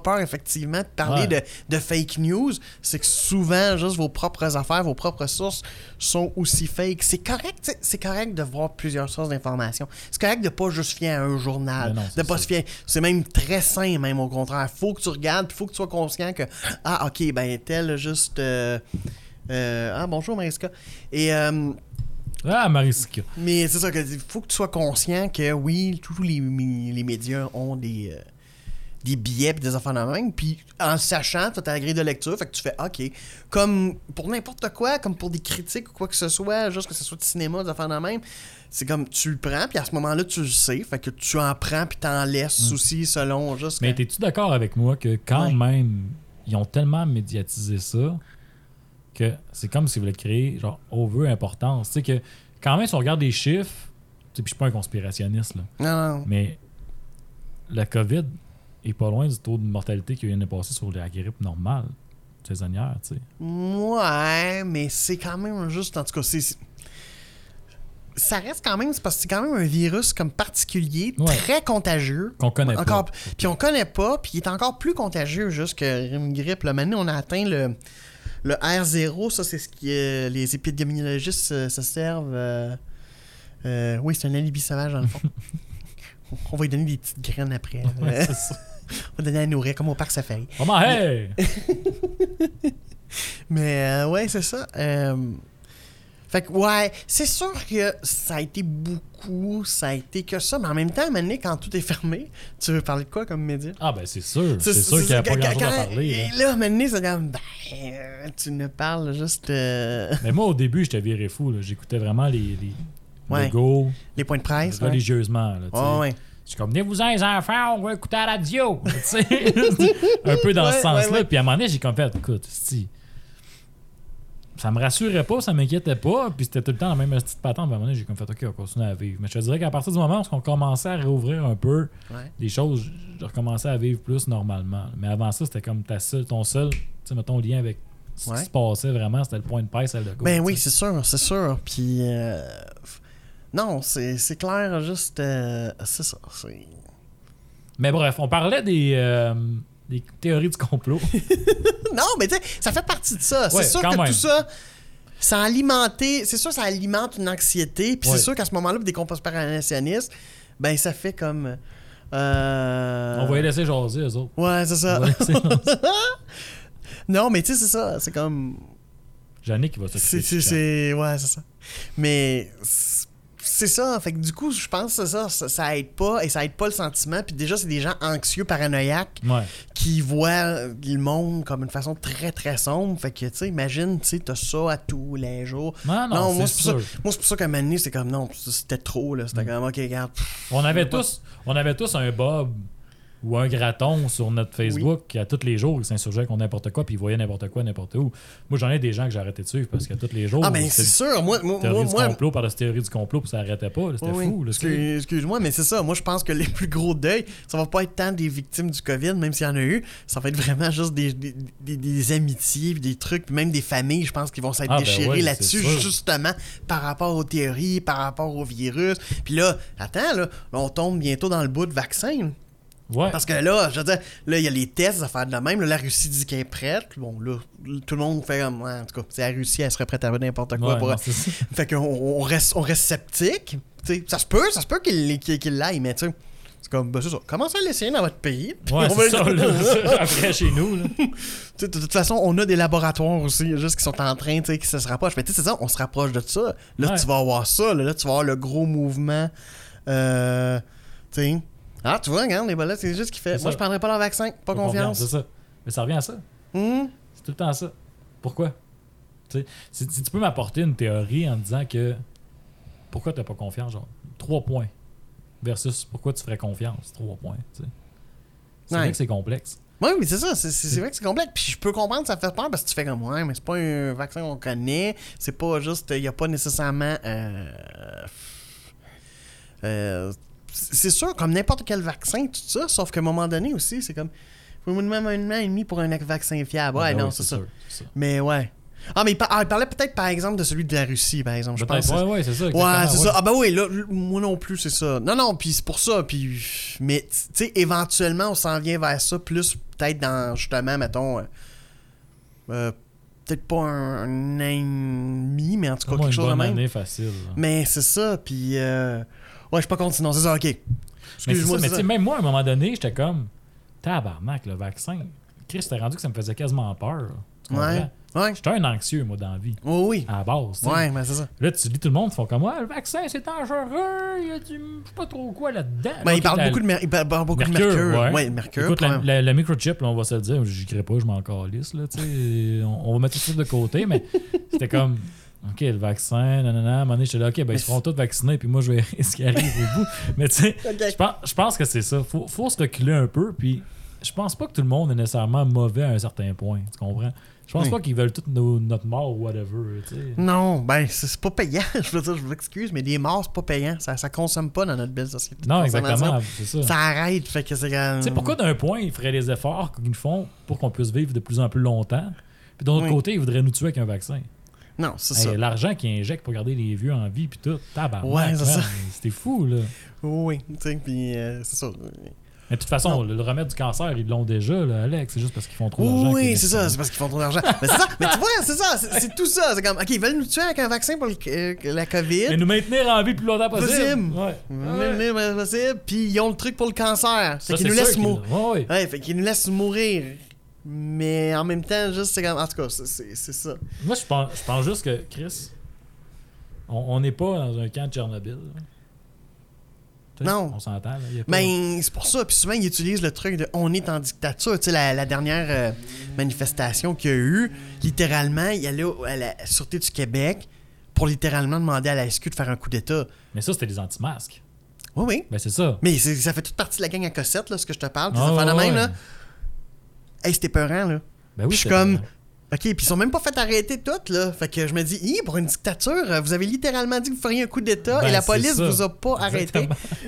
effectivement parler de fake news, c'est que souvent, juste vos propres affaires, vos propres sources sont aussi fake. C'est correct de voir plusieurs sources d'informations. C'est correct de pas juste fier à un journal, de pas se fier. C'est même très sain, même au contraire. Faut que tu regardes, puis faut que tu sois conscient que ok, ben tel juste bonjour Mariska. Et Mariska. mais c'est ça, il faut que tu sois conscient que oui, tous les médias ont des billets et des affaires de même, puis en sachant, tu as ta grille de lecture, fait que tu fais OK. Comme pour n'importe quoi, comme pour des critiques ou quoi que ce soit, juste que ce soit de cinéma, des affaires de même, c'est comme tu le prends, puis à ce moment-là, tu le sais, fait que tu en prends puis t'en laisses aussi selon juste. Mais t'es-tu d'accord avec moi que quand même, ils ont tellement médiatisé ça que c'est comme s'ils voulaient créer genre over-importance. Tu sais que quand même, si on regarde des chiffres, puis je suis pas un conspirationniste, là, Non. mais la COVID est pas loin du taux de mortalité qu'il y a eu l'année passée sur la grippe normale saisonnière, tu sais. Ouais, mais c'est quand même juste, en tout cas, ça reste quand même, c'est parce que c'est quand même un virus comme particulier, très contagieux. Qu'on connaît pas. Puis on connaît pas, puis il est encore plus contagieux juste que une grippe. Là. Maintenant, on a atteint le R0, ça c'est ce que les épidémiologistes se servent. Oui, c'est un alibi sauvage dans le fond. On va lui donner des petites graines après. C'est ça. On va donner à nourrir comme au parc safari. Comment, hey! Mais ouais, c'est ça. Fait que ouais, c'est sûr que ça a été beaucoup, ça a été que ça, mais en même temps, à un moment donné, quand tout est fermé, tu veux parler de quoi comme média? Ah ben c'est sûr. C'est sûr qu'il n'y a pas grand-chose à parler. Et là, à un moment donné, c'est comme, tu ne parles juste... Mais moi, au début, j'étais viré fou. Là. J'écoutais vraiment les go, les points de presse. Religieusement. Là, ouais. Je suis comme, venez-vous-en les enfants, on va écouter à la radio. Un peu dans ce sens-là. Puis à un moment donné, j'ai comme fait, écoute, ça me rassurait pas, ça m'inquiétait pas, puis c'était tout le temps la même petite patente. À un moment donné, j'ai comme fait, OK, on continue à vivre. Mais je te dirais qu'à partir du moment où on commençait à réouvrir un peu des choses, je recommençais à vivre plus normalement. Mais avant ça, c'était comme ton seul, tu sais, mettons, lien avec ce qui se passait vraiment, c'était le point de presse, celle de go. Ben oui, c'est sûr. Puis, non, c'est clair, juste, c'est ça. Mais bref, on parlait des théories du complot. Non, mais tu sais, ça fait partie de ça. C'est sûr que même. Tout ça, ça a alimenté... C'est sûr que ça alimente une anxiété. Puis c'est sûr qu'à ce moment-là, pour des conspirationnistes, ben ça fait comme... On va les laisser jaser, eux autres. Ouais, c'est ça. Non, mais tu sais, c'est ça. C'est comme... Jannick qui va s'occuper. Ouais, c'est ça. Mais... C'est ça, fait que du coup, je pense que ça aide pas, et ça aide pas le sentiment. Puis déjà, c'est des gens anxieux, paranoïaques, qui voient le monde comme une façon très, très sombre. Fait que, tu sais, imagine, tu sais, t'as ça à tous les jours. Non, moi, c'est pour ça qu'à un moment donné, c'est comme, non, c'était trop, là. C'était comme, OK, regarde. On avait tous un Bob ou un graton sur notre Facebook qui, à tous les jours, il s'insurgeait contre n'importe quoi, puis il voyait n'importe quoi, n'importe où. Moi, j'en ai des gens que j'ai arrêté de suivre parce que tous les jours. Ah, ben, c'est sûr. Moi, théorie du complot par la théorie du complot, puis ça arrêtait pas. Là, c'était fou. Là, excuse-moi, mais c'est ça. Moi, je pense que les plus gros deuils, ça va pas être tant des victimes du COVID, même s'il y en a eu. Ça va être vraiment juste des amitiés, des trucs, puis même des familles, je pense, qui vont s'être déchirées là-dessus, justement, par rapport aux théories, par rapport au virus. Puis là, attends, là, on tombe bientôt dans le bout de vaccin. Ouais. Parce que là, je veux dire, là, il y a les tests à faire de la même. Là, la Russie dit qu'elle est prête. Bon, là, tout le monde fait comme... En tout cas, la Russie, elle serait prête à faire n'importe quoi. Fait qu'on reste sceptique. T'sais, ça se peut qu'il l'aille, mais tu sais... C'est comme, c'est ça. Commencez à l'essayer dans votre pays. Ouais, c'est ça, là. Après, chez nous, là. De toute façon, on a des laboratoires aussi, juste qui sont en train, tu sais, qui se rapprochent. Mais tu sais, c'est ça, on se rapproche de ça. Là, tu vas avoir ça. Là, tu vas avoir le gros mouvement. Tu sais... Ah, tu vois, regarde, les bolettes, c'est juste ce qu'il fait. Moi, je prendrais pas leur vaccin. Pas confiance. C'est ça. Mais ça revient à ça. C'est tout le temps ça. Pourquoi? Si tu peux m'apporter une théorie en disant que pourquoi t'as pas confiance, genre 3 points versus pourquoi tu ferais confiance, 3 points. T'sais. C'est vrai que c'est complexe. Oui, c'est ça. C'est vrai que c'est complexe. Puis je peux comprendre que ça fait peur parce que tu fais comme ouais, mais c'est pas un vaccin qu'on connaît. C'est pas juste. Il n'y a pas nécessairement. C'est sûr, comme n'importe quel vaccin, tout ça, sauf qu'à un moment donné aussi, c'est comme. Il faut même 1 an et demi pour un vaccin fiable. Ouais, non, c'est ça. Mais ouais. Ah, mais il parlait peut-être, par exemple, de celui de la Russie, par exemple. Je pense. Ouais, c'est ça. Ouais, c'est ça. Ah, ben oui, là, moi non plus, c'est ça. Non, puis c'est pour ça. Puis, mais, tu sais, éventuellement, on s'en vient vers ça plus peut-être dans, justement, mettons, peut-être pas un an et demi, mais en tout cas, quelque chose de même. Une bonne année facile. Là. Mais c'est ça, puis... ouais, je suis pas contre, sinon c'est ça, OK. Excuse-moi, mais tu sais, même moi, à un moment donné, j'étais comme, tabarnak, le vaccin. Chris, c'était rendu que ça me faisait quasiment peur. Là. Tu comprends? Ouais. J'étais un anxieux, moi, dans la vie. Oh, oui. À la base. T'sais. Ouais, mais c'est ça. Là, tu dis tout le monde, ils font comme, le vaccin, c'est dangereux, il y a du. Je sais pas trop quoi là-dedans. Ben, il parle beaucoup de mercure. Ouais, mercure. Écoute, le microchip, là, on va se le dire, j'y crée pas, je m'en calisse, là, tu sais. On va mettre tout ça de côté, mais c'était comme. OK, le vaccin, nanana, à un moment donné, j'étais là, OK, ben ils se feront tous vacciner, puis moi, je vais ce qui arrive au bout. Mais tu sais, je pense que c'est ça. Faut se reculer un peu, puis je pense pas que tout le monde est nécessairement mauvais à un certain point. Tu comprends? Je pense pas qu'ils veulent toute notre mort ou whatever. T'sais. Non, ben, c'est pas payant. Je veux dire, je vous excuse, mais des morts, c'est pas payant. Ça consomme pas dans notre belle société. Non, exactement. C'est ça. Ça arrête, fait que c'est quand Tu sais, pourquoi d'un point, ils feraient les efforts qu'ils font pour qu'on puisse vivre de plus en plus longtemps, puis d'un autre côté, ils voudraient nous tuer avec un vaccin? Non, c'est ça. L'argent qu'ils injectent pour garder les vieux en vie, puis tout, tabarnak. Ouais, c'est ça. C'était fou, là. Oui, tu sais, puis c'est ça. Mais de toute façon, le remède du cancer, ils l'ont déjà, là, Alex. C'est juste parce qu'ils font trop d'argent. Oui, c'est ça. C'est parce qu'ils font trop d'argent. Mais c'est ça. Mais tu vois, c'est ça. C'est tout ça. C'est comme, OK, ils veulent nous tuer avec un vaccin pour la COVID. Mais nous maintenir en vie le plus longtemps possible. Ouais. Possible. Puis ils ont le truc pour le cancer. Fait qu'ils nous laissent mourir. Ouais, fait qu'ils nous laissent mourir. Mais en même temps, juste, c'est comme. En tout cas, c'est ça. Moi, je pense juste que, Chris, on n'est pas dans un camp de Tchernobyl. Non. On s'entend. Mais c'est pour ça. Puis souvent, ils utilisent le truc de on est en dictature. Tu sais, la dernière manifestation qu'il y a eu, littéralement, il allait à la Sûreté du Québec pour littéralement demander à la SQ de faire un coup d'État. Mais ça, c'était des anti-masques. Oui. Ben, c'est ça. Mais ça fait toute partie de la gang à Cossette, là, ce que je te parle. Puis ça fait de même, là. Hey, c'était peurant, là. Ben oui, je suis comme. OK, puis ils sont même pas fait arrêter toutes, là. Fait que je me dis, pour une dictature, vous avez littéralement dit que vous feriez un coup d'État et la police vous a pas arrêté.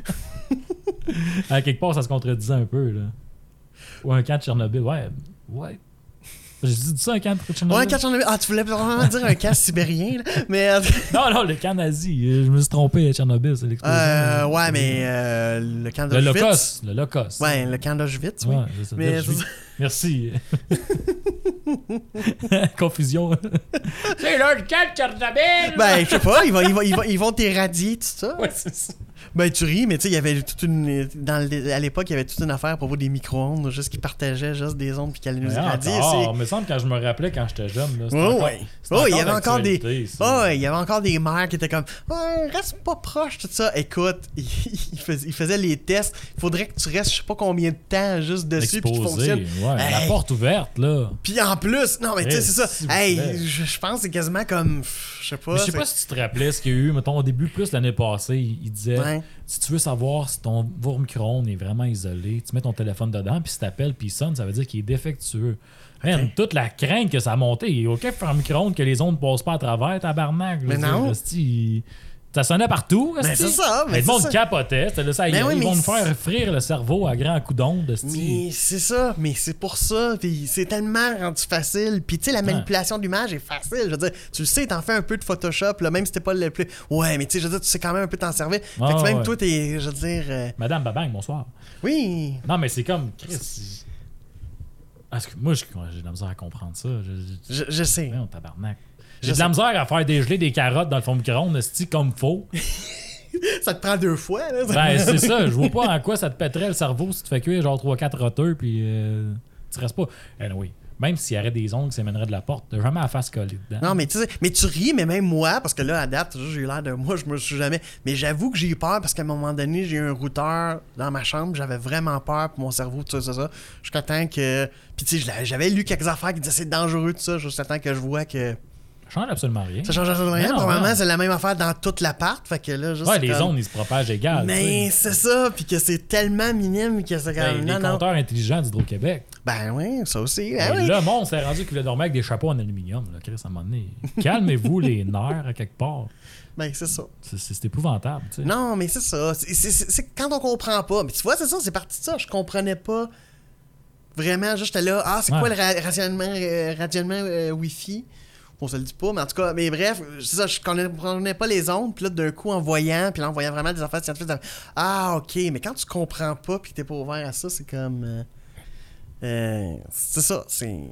À quelque part, ça se contredisait un peu, là. Ou un camp de Tchernobyl, ouais. J'ai dit ça, un camp de Tchernobyl? Ouais, un camp de Tchernobyl. Ah, tu voulais vraiment dire un camp sibérien, là. Mais... non, le camp nazi. Je me suis trompé, Tchernobyl, c'est l'explosion. Ouais, mais le camp d'Auschwitz. Le Holocauste. Ouais, le camp d'Auschwitz, oui. Ouais, ça. Mais merci. Confusion. C'est là le camp de Tchernobyl! Ben, je sais pas, ils vont t'éradier, tout ça. Ouais, c'est ça. Ben, tu ris, mais tu sais, il y avait toute une. À l'époque, il y avait toute une affaire pour voir des micro-ondes, juste qui partageaient juste des ondes puis qui allaient nous irradier. Il me semble quand je me rappelais quand j'étais jeune. Il y avait encore des. il y avait encore des mères qui étaient comme. Ouais, reste pas proche, tout ça. Écoute, ils faisaient les tests. Il faudrait que tu restes, je sais pas combien de temps juste dessus puis qu'il fonctionne. Ouais, la porte ouverte, là. Puis en plus, non, mais tu sais, c'est ça. Je pense que c'est quasiment comme. Je sais pas. Je sais pas si tu te rappelais ce qu'il y a eu, mettons, au début, plus l'année passée, il disait. Si tu veux savoir si ton four micro-ondes est vraiment isolé, tu mets ton téléphone dedans, puis si t'appelles, puis il sonne, ça veut dire qu'il est défectueux. Okay. Toute la crainte que ça a monté. Il est OK pour faire un micro-ondes que les ondes ne passent pas à travers, tabarnak. Mais non. Ça sonnait partout. Mais c'est ça. Mais le monde capotait. Ils vont nous faire frire le cerveau à grands coups d'ondes. Mais c'est ça. Mais c'est pour ça. Puis c'est tellement rendu facile. Puis tu sais, la manipulation d'image est facile. Je veux dire, tu le sais, t'en fais un peu de Photoshop, là, même si t'es pas le plus. Ouais, mais tu sais, je veux dire, tu sais quand même un peu t'en servir. Fait que même toi, t'es, je veux dire. Madame Babang, bonsoir. Oui. Non, mais c'est comme. Chris. Moi, j'ai de la misère à comprendre ça. Je sais. Non, tabarnak. J'ai de la misère à faire dégeler des carottes dans le fond micro-ondes, comme faut. Ça te prend 2 fois, là. Ben, c'est ça. Je vois pas en quoi ça te pèterait le cerveau si tu fais cuire genre 3-4 roteux, puis tu restes pas. Oui. Même s'il y aurait des ongles qui s'amèneraient de la porte, t'as jamais la face collée dedans. Non, mais tu sais, mais tu ris, mais même moi, parce que là, à date, j'ai eu l'air de moi, je me suis jamais. Mais j'avoue que j'ai eu peur parce qu'à un moment donné, j'ai eu un routeur dans ma chambre, j'avais vraiment peur pour mon cerveau, tout ça. Jusqu'à temps que. Puis tu sais, j'avais lu quelques affaires qui disaient c'est dangereux, tout ça, jusqu'à temps que je vois que. Ça change absolument rien. Ça change absolument rien. Probablement, c'est la même affaire dans toute l'appart. Fait que là, juste. Ouais, les ondes, ils se propagent égal. Mais c'est ça, puis que c'est tellement minime que c'est quand même. Les compteurs intelligents d'Hydro-Québec. Ben oui, ça aussi. Le monde s'est rendu qu'il voulait dormir avec des chapeaux en aluminium. Là, Chris, à un moment donné. Calmez-vous les nerfs à quelque part. Ben, c'est ça. C'est épouvantable. Tu sais. Non, mais c'est ça. C'est quand on comprend pas. Mais tu vois, c'est ça, c'est parti de ça. Je comprenais pas vraiment. Juste là, c'est quoi le rationnement Wi-Fi? On se le dit pas, mais en tout cas, mais bref, c'est ça, je comprenais pas les ondes, puis là, d'un coup, en voyant vraiment des affaires scientifiques, ok, mais quand tu comprends pas, puis que t'es pas ouvert à ça, c'est comme. C'est ça, c'est...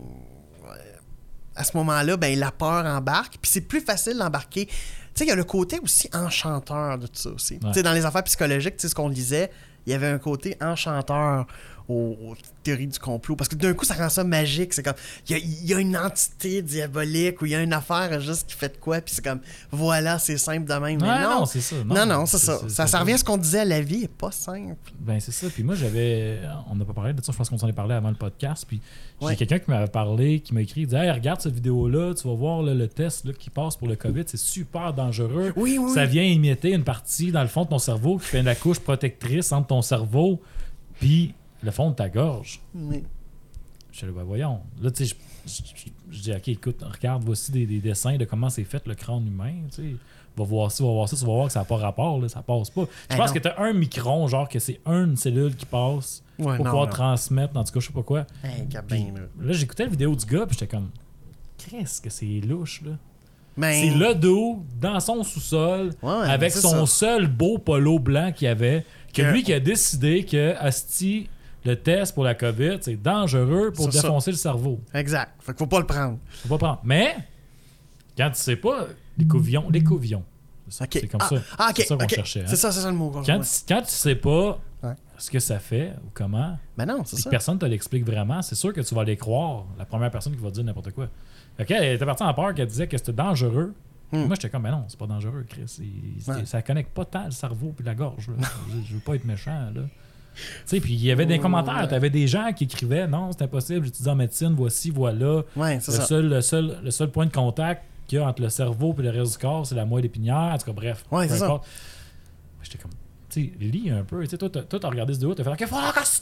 À ce moment-là, ben la peur embarque, puis c'est plus facile d'embarquer. Tu sais, il y a le côté aussi enchanteur de tout ça aussi. Tu sais, dans les affaires psychologiques, tu sais, ce qu'on disait, il y avait un côté enchanteur aux théories du complot. Parce que d'un coup, ça rend ça magique. C'est comme, il y a une entité diabolique ou il y a une affaire juste qui fait de quoi, puis c'est comme, voilà, c'est simple de même. Mais non, c'est ça. Non, c'est ça. Ça revient à ce qu'on disait, la vie est pas simple. Ben, c'est ça. Puis moi, on n'a pas parlé de ça, je pense qu'on s'en est parlé avant le podcast. Puis j'ai quelqu'un qui m'avait parlé, qui m'a écrit, il dit, hey, regarde cette vidéo-là, tu vas voir là, le test là, qui passe pour le COVID, c'est super dangereux. Oui. Ça vient imiter une partie dans le fond de ton cerveau qui fait la couche protectrice entre ton cerveau puis le fond de ta gorge. Oui. Je suis là, ben voyons. Là, tu sais, je dis, OK, écoute, regarde, voici des dessins de comment c'est fait le crâne humain, tu sais. Va voir ça, tu vas voir que ça n'a pas rapport, là, ça passe pas. Je pense que tu as un micron, genre que c'est une cellule qui passe pour pouvoir transmettre, en tout cas, je sais pas quoi. Là, j'écoutais la vidéo du gars, puis j'étais comme, qu'est-ce que c'est louche, là? C'est le dos dans son sous-sol avec son seul beau polo blanc qu'il avait, que lui qui a décidé que asti, le test pour la COVID, c'est dangereux pour défoncer le cerveau. Exact. Fait qu'il faut pas le prendre. Mais quand tu sais pas, l'écouvillon. C'est comme ça. C'est ça qu'on cherchait. Hein? C'est ça le mot. Quand tu sais pas ce que ça fait ou comment, ben non, c'est ça. Personne te l'explique vraiment, c'est sûr que tu vas aller croire la première personne qui va dire n'importe quoi. Fait qu'elle était partie en peur qu'elle disait que c'était dangereux. Moi, j'étais comme, ben non, c'est pas dangereux, Chris. Ça connecte pas tant le cerveau puis la gorge. Là. Je veux pas être méchant, là. Tu sais, puis il y avait des commentaires, t'avais des gens qui écrivaient, non, c'est impossible, j'étudie en médecine, voici, voilà. Le seul point de contact qu'il y a entre le cerveau et le reste du corps, c'est la moelle épinière. En tout cas, bref. Ouais, c'est ça. J'étais comme, tu sais, lis un peu. Tu sais, toi, t'as regardé cette vidéo, t'as fait,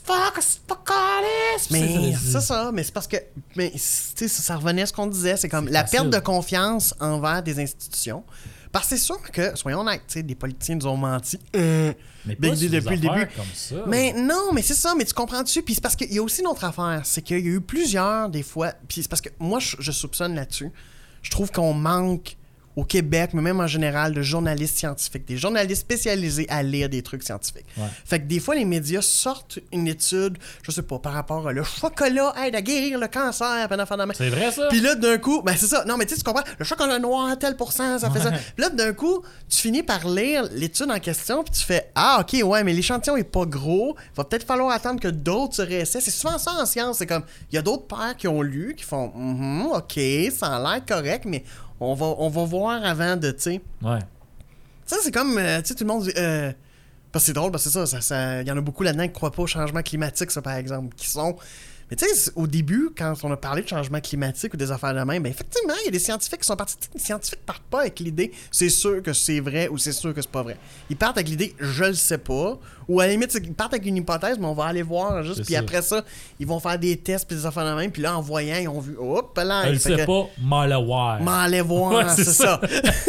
fuck, mais c'est ça, mais c'est parce que, mais, tu sais, ça revenait à ce qu'on disait, c'est comme la perte de confiance envers des institutions. Parce que c'est sûr que, soyons honnêtes, des politiciens nous ont menti. Mais pas depuis le début. Comme ça. Mais non, mais c'est ça, mais tu comprends-tu? Puis c'est parce qu'il y a aussi une autre affaire, c'est qu'il y a eu plusieurs, des fois, puis c'est parce que moi, je soupçonne là-dessus. Je trouve qu'on manque au Québec, mais même en général, de journalistes scientifiques, des journalistes spécialisés à lire des trucs scientifiques. Fait que des fois, les médias sortent une étude, je sais pas, par rapport à le chocolat aide à guérir le cancer, c'est vrai, ça? Puis là, d'un coup, ben c'est ça. Non, mais tu comprends, le chocolat noir, tel pourcent, ça fait ça. Puis là, d'un coup, tu finis par lire l'étude en question, puis tu fais, ah, OK, ouais, mais l'échantillon est pas gros, va peut-être falloir attendre que d'autres se réessaient. C'est souvent ça en science, c'est comme, il y a d'autres pairs qui ont lu, qui font, OK, ça a l'air correct, mais on va voir avant de, tu sais. Ouais. Ça, c'est comme, tu sais, tout le monde dit, parce que c'est drôle, parce que c'est ça, il y en a beaucoup là-dedans qui croient pas au changement climatique, ça, par exemple, qui sont... Mais tu sais, au début, quand on a parlé de changement climatique ou des affaires de même, ben effectivement, il y a des scientifiques qui sont partis. Les scientifiques partent pas avec l'idée, c'est sûr que c'est vrai ou c'est sûr que c'est pas vrai. Ils partent avec l'idée, je le sais pas. Ou à la limite, ils partent avec une hypothèse, mais on va aller voir juste. Puis après ça, ils vont faire des tests puis des affaires de même. Puis là, en voyant, ils ont vu, hop là. Je sais pas, m'en aller voir. Ouais, c'est ça.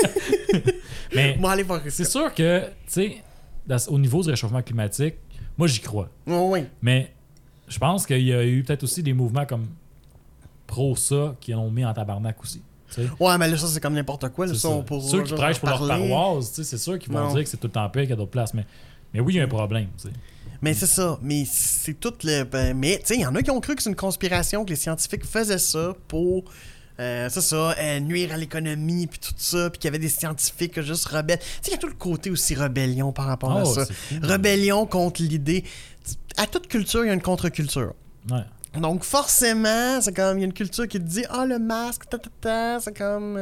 Mais aller voir c'est sûr que, tu sais, au niveau du réchauffement climatique, moi, j'y crois. Oui. Mais je pense qu'il y a eu peut-être aussi des mouvements comme pro-ça qui ont mis en tabarnak aussi. T'sais. Ouais, mais là, ça, c'est comme n'importe quoi. Là, ceux qui prêchent pour leur paroisse, c'est sûr qu'ils vont dire que c'est tout le temps pire qu'il y a d'autres places. Mais oui, il y a un problème. T'sais. Mais c'est ça. Mais c'est tout le... mais, tu sais, il y en a qui ont cru que c'est une conspiration, que les scientifiques faisaient ça pour... nuire à l'économie, puis tout ça, puis qu'il y avait des scientifiques juste rebelles. Tu sais, il y a tout le côté aussi rébellion par rapport à ça. Rébellion contre l'idée. À toute culture, il y a une contre-culture. Ouais. Donc, forcément, c'est comme, il y a une culture qui te dit, le masque, c'est comme...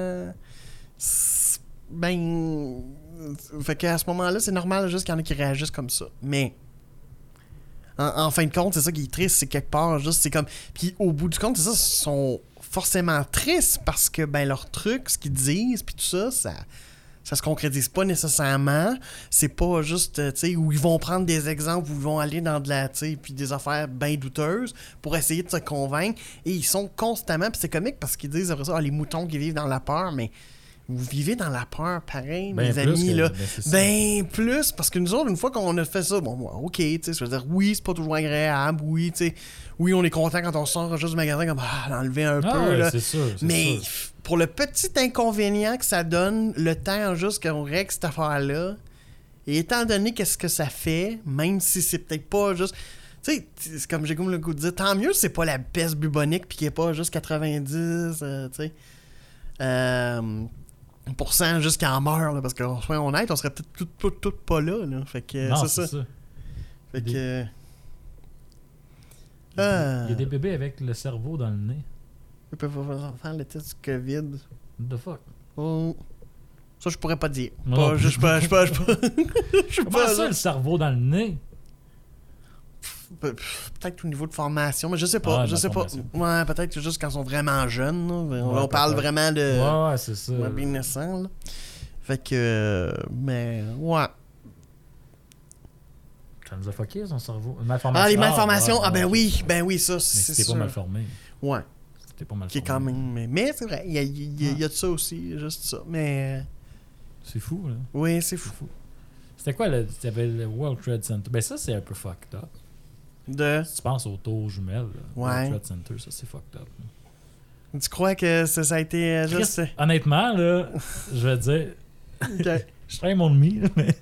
fait qu'à ce moment-là, c'est normal juste qu'il y en a qui réagissent comme ça. Mais... En fin de compte, c'est ça qui est triste, c'est quelque part, juste, c'est comme... Puis au bout du compte, c'est ça, ils sont forcément tristes parce que, ben, leurs trucs, ce qu'ils disent, puis tout ça, ça se concrétise pas nécessairement. C'est pas juste, tu sais, où ils vont prendre des exemples, où ils vont aller dans de la, tu sais, puis des affaires bien douteuses pour essayer de se convaincre. Et ils sont constamment, puis c'est comique parce qu'ils disent après ça, les moutons qui vivent dans la peur, mais... Vous vivez dans la peur, pareil, mes amis, là. Plus, parce que nous autres, une fois qu'on a fait ça, bon, OK, tu sais, je veux dire, oui, c'est pas toujours agréable, oui, tu sais, oui, on est content quand on sort juste du magasin, comme, l'enlever un peu, là. C'est sûr, mais pour le petit inconvénient que ça donne, le temps juste qu'on règle cette affaire-là, et étant donné qu'est-ce que ça fait, même si c'est peut-être pas juste... Tu sais, c'est comme j'ai comme le goût de dire, tant mieux c'est pas la peste bubonique puis qu'il est pas juste 90, tu sais. Pourcent jusqu'à en meurt, là, parce que, soyons honnêtes, on serait peut-être tout pas là. Fait que, Non, c'est ça. Fait Des- que... Il y a des bébés avec le cerveau dans le nez. Ils peuvent faire le test du COVID. What the fuck? Oh. Ça, je pourrais pas dire. Moi Pas- non je plus. suis pas... Je suis Comment pas ça, là. le cerveau dans le nez? Peut-être au niveau de formation, mais je sais pas. Ah, je la sais pas. formation. Ouais, peut-être juste quand ils sont vraiment jeunes. Là. Ouais, On parle peut-être. vraiment de... Ouais, c'est ça. bien naissant, là. Fait que... mais... Ouais. Ça nous a fucké son cerveau. Une malformation. Ah, les malformations. Ah, ben ok. oui, ça, Mais c'est c'était pas sûr. mal formé. Ouais. C'était pas mal Qui est formé. quand même... Mais c'est vrai, il y a de ça aussi, juste ça. Mais... C'est fou, là. oui, c'est fou. C'est fou. C'était quoi, le... Il y avait le World Trade Center. Ben ça, c'est un peu fucked up. De... Si tu penses aux tours jumelles, là, Ouais. World Trade Center, ça, c'est fucked up. Tu crois que ça a été juste... Chris, honnêtement, là, je vais te dire... Ok. Je travaille mon demi, là, mais...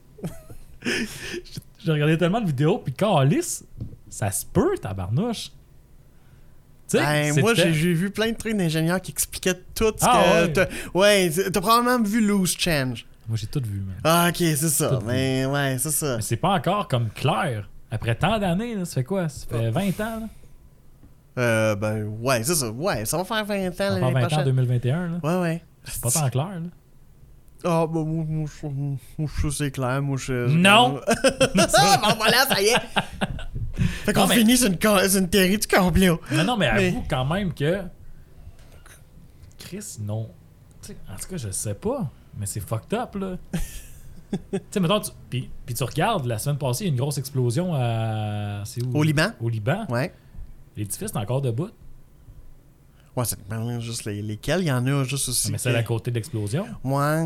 J'ai regardé tellement de vidéos, puis calice, ça se peut, tabarnouche. Tu sais, Ben, moi, c'était- j'ai vu plein de trucs d'ingénieurs qui expliquaient tout ce Ah, que... t'as probablement vu Loose Change. Moi, j'ai tout vu, man. Ah, ok, c'est ça. Tout Mais ouais, c'est ça. Mais c'est pas encore comme clair. Après tant d'années, là, ça fait quoi? Ça fait 20 ans, là? Ben, ouais, c'est ça. Ouais, ça va faire 20 ans Ça va l'année faire 20 ans en prochaine. 2021, là. Ouais, ouais. C'est pas tant clair, là. Ah, ben, moi, je trouve que c'est clair. Moi, je... Non! Ah, ben voilà, ça y est! Fait qu'on Non, mais- finit sur une théorie du complot. Non, mais Mais- avoue quand même que... Chris, non. Tu sais, en tout cas, je sais pas. Mais c'est fucked up, là. Tu sais, mettons, puis tu regardes, la semaine passée, il y a une grosse explosion à... C'est où? Au Liban? Au Liban. Ouais. L'édifice est encore debout. Ouais, c'est juste lesquels. Il y en a juste aussi. Mais c'est à côté de l'explosion. Ouais.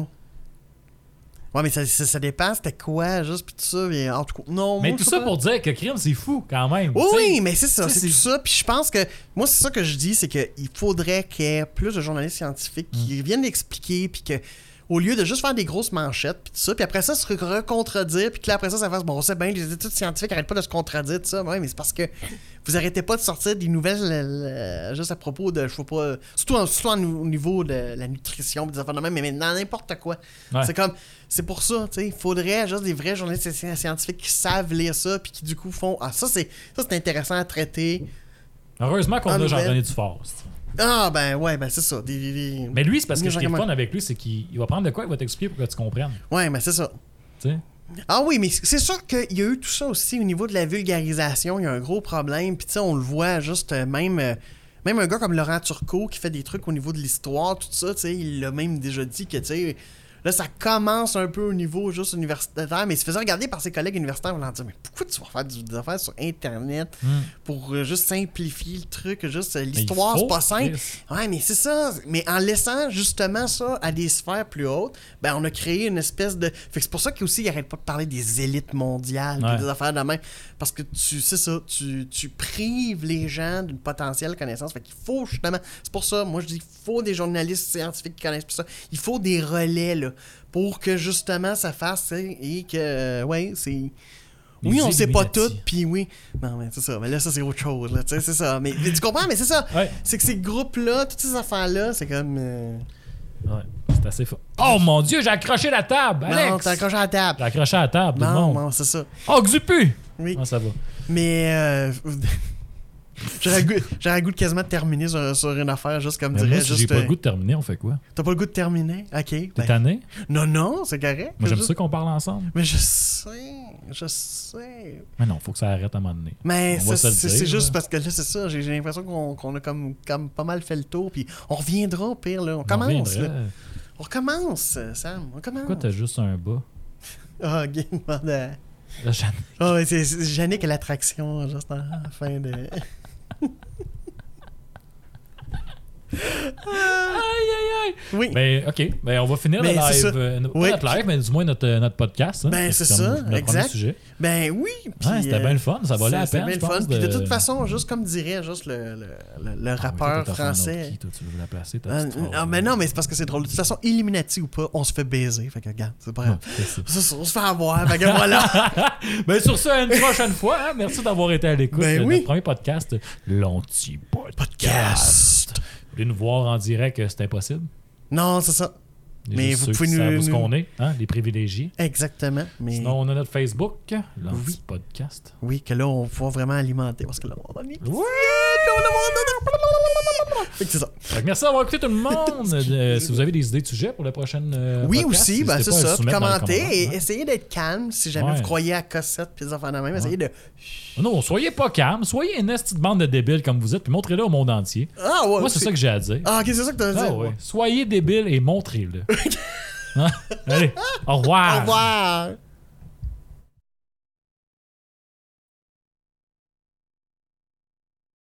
Ouais, mais ça dépend, c'était quoi, juste, pis tout ça. Mais en tout cas, non. Mais moi, tout je sais ça pas. pour dire que crime, c'est fou, quand même. Oui, Tu sais, oui, mais c'est ça, tu sais, c'est tout ça. Puis je pense que, moi, c'est ça que je dis, c'est qu'il faudrait qu'il y ait plus de journalistes scientifiques qui viennent l'expliquer, puis que, au lieu de juste faire des grosses manchettes, puis tout ça, puis après ça, se recontredire, puis que là, après ça fasse, bon, on sait bien, les études scientifiques arrêtent pas de se contredire, tout ça. Ouais, mais c'est parce que vous arrêtez pas de sortir des nouvelles juste à propos de, je sais pas, surtout au niveau de la nutrition, des affaires de même, mais dans n'importe quoi. Ouais. C'est comme, c'est pour ça, tu sais, il faudrait juste des vrais journalistes scientifiques qui savent lire ça, puis qui du coup font, ah, ça c'est intéressant à traiter. Heureusement qu'on En a nouvelle. Jean-René Dufort. c'est- Ah, ben ouais, ben c'est ça. Mais lui, c'est parce que Des ce qui est gens le comme fun avec lui, c'est qu'il va prendre de quoi, il va t'expliquer pour que tu comprennes. Ouais, ben c'est ça. Tu sais? Ah oui, mais c'est sûr qu'il y a eu tout ça aussi au niveau de la vulgarisation. Il y a un gros problème. Puis tu sais, on le voit juste même un gars comme Laurent Turcot qui fait des trucs au niveau de l'histoire, tout ça, tu sais, il l'a même déjà dit que, tu sais, là, ça commence un peu au niveau juste universitaire, mais il se faisait regarder par ses collègues universitaires en leur disant, mais pourquoi tu vas faire des affaires sur Internet pour juste simplifier le truc, juste l'histoire, il c'est faut, pas simple. Chris. Ouais, mais c'est ça. Mais en laissant justement ça à des sphères plus hautes, ben on a créé une espèce de. Fait que c'est pour ça qu'aussi il arrête pas de parler des élites mondiales, puis Ouais. des affaires de même. Parce que c'est ça, tu prives les gens d'une potentielle connaissance. Fait qu'il faut justement. C'est pour ça, moi je dis qu'il faut des journalistes scientifiques qui connaissent plus ça. Il faut des relais là, pour que justement ça fasse et que ouais, c'est. Oui, on sait pas Illuminati. tout, puis oui. Non, mais c'est ça. Mais là, ça, c'est autre chose, là. Tu sais, c'est ça. Mais tu comprends, mais c'est ça. Ouais. C'est que ces groupes-là, toutes ces affaires-là, c'est comme. Ouais, c'est assez fort. Oh mon Dieu, j'ai accroché la table, Alex! Non, t'as accroché à la table. J'ai accroché à la table, tout le Non, monde. non, c'est ça. Oh, Xupu! Oui. Comment ça va? Mais. J'aurais le goût de quasiment de terminer sur une affaire, juste comme Mais dirait. moi, si j'ai Juste, pas le goût de terminer, on fait quoi? T'as pas le goût de terminer? Ok. T'es Ben, tanné? non, c'est correct. Moi, j'aime Juste- ça qu'on parle ensemble. Mais je sais. Mais non, faut que ça arrête à un moment donné. Mais On va ça, se le c'est dire, c'est juste là. parce que là, c'est ça. J'ai l'impression qu'on a comme pas mal fait le tour. Puis on reviendra au pire, là. On On commence, reviendrait. là. On recommence, Sam. On commence. Pourquoi t'as juste un bas? Ah, game de... Là, j'en- Ah, ouais, c'est Yannick et l'attraction, juste en fin de. Aïe. Oui. Ben, OK. Ben, on va finir le Ben, c'est live. ça. Pas Oui. notre live, mais du moins notre podcast. Hein, Ben, c'est c'est comme ça, notre premier exact. sujet. Ben oui. Puis, Ouais, c'était bien le fun. Ça valait la c'était peine, bien je le fun. pense. Puis de toute façon, juste comme dirait juste le rappeur Toi, t'as fait un autre français. qui, toi, tu veux la placer, ta Ah, petite phrase, mais non, mais c'est parce que c'est drôle. De toute façon, Illuminati ou pas, on se fait baiser. Fait que regarde, c'est pas grave. On se fait avoir. Fait que voilà. Ben, sur ça, une prochaine fois. Hein, merci d'avoir été à l'écoute Ben de oui. notre premier podcast, l'Anti-Podcast. Vous voulez nous voir en direct, c'est impossible. Non, c'est ça. Mais Juste vous ceux pouvez qui savent nous- où ce qu'on est, hein, les privilégiés. Exactement. Mais Sinon, on a notre Facebook, l'Anti-Podcast. oui, que là, on va pouvoir vraiment alimenter. Parce que là, on a mis. Oui! Fait que c'est ça. Fait que merci d'avoir écouté tout le monde. Si vous avez des idées de sujets pour le prochain Oui, podcast, aussi, ben n'hésitez c'est pas à ça. le soumettre dans les Commentez et commentaires, hein. essayez d'être calme si jamais Ouais. vous croyez à Cossette puis des enfants de même. Essayez de. Non, soyez pas calme, soyez une petite bande de débiles comme vous êtes, puis montrez-le au monde entier. Ah ouais. Moi, c'est ça que j'ai à dire. Ah, ok, c'est ça que t'as dit. Ah ouais. Soyez débiles et montrez-le. Hein? Allez, au revoir. Au revoir.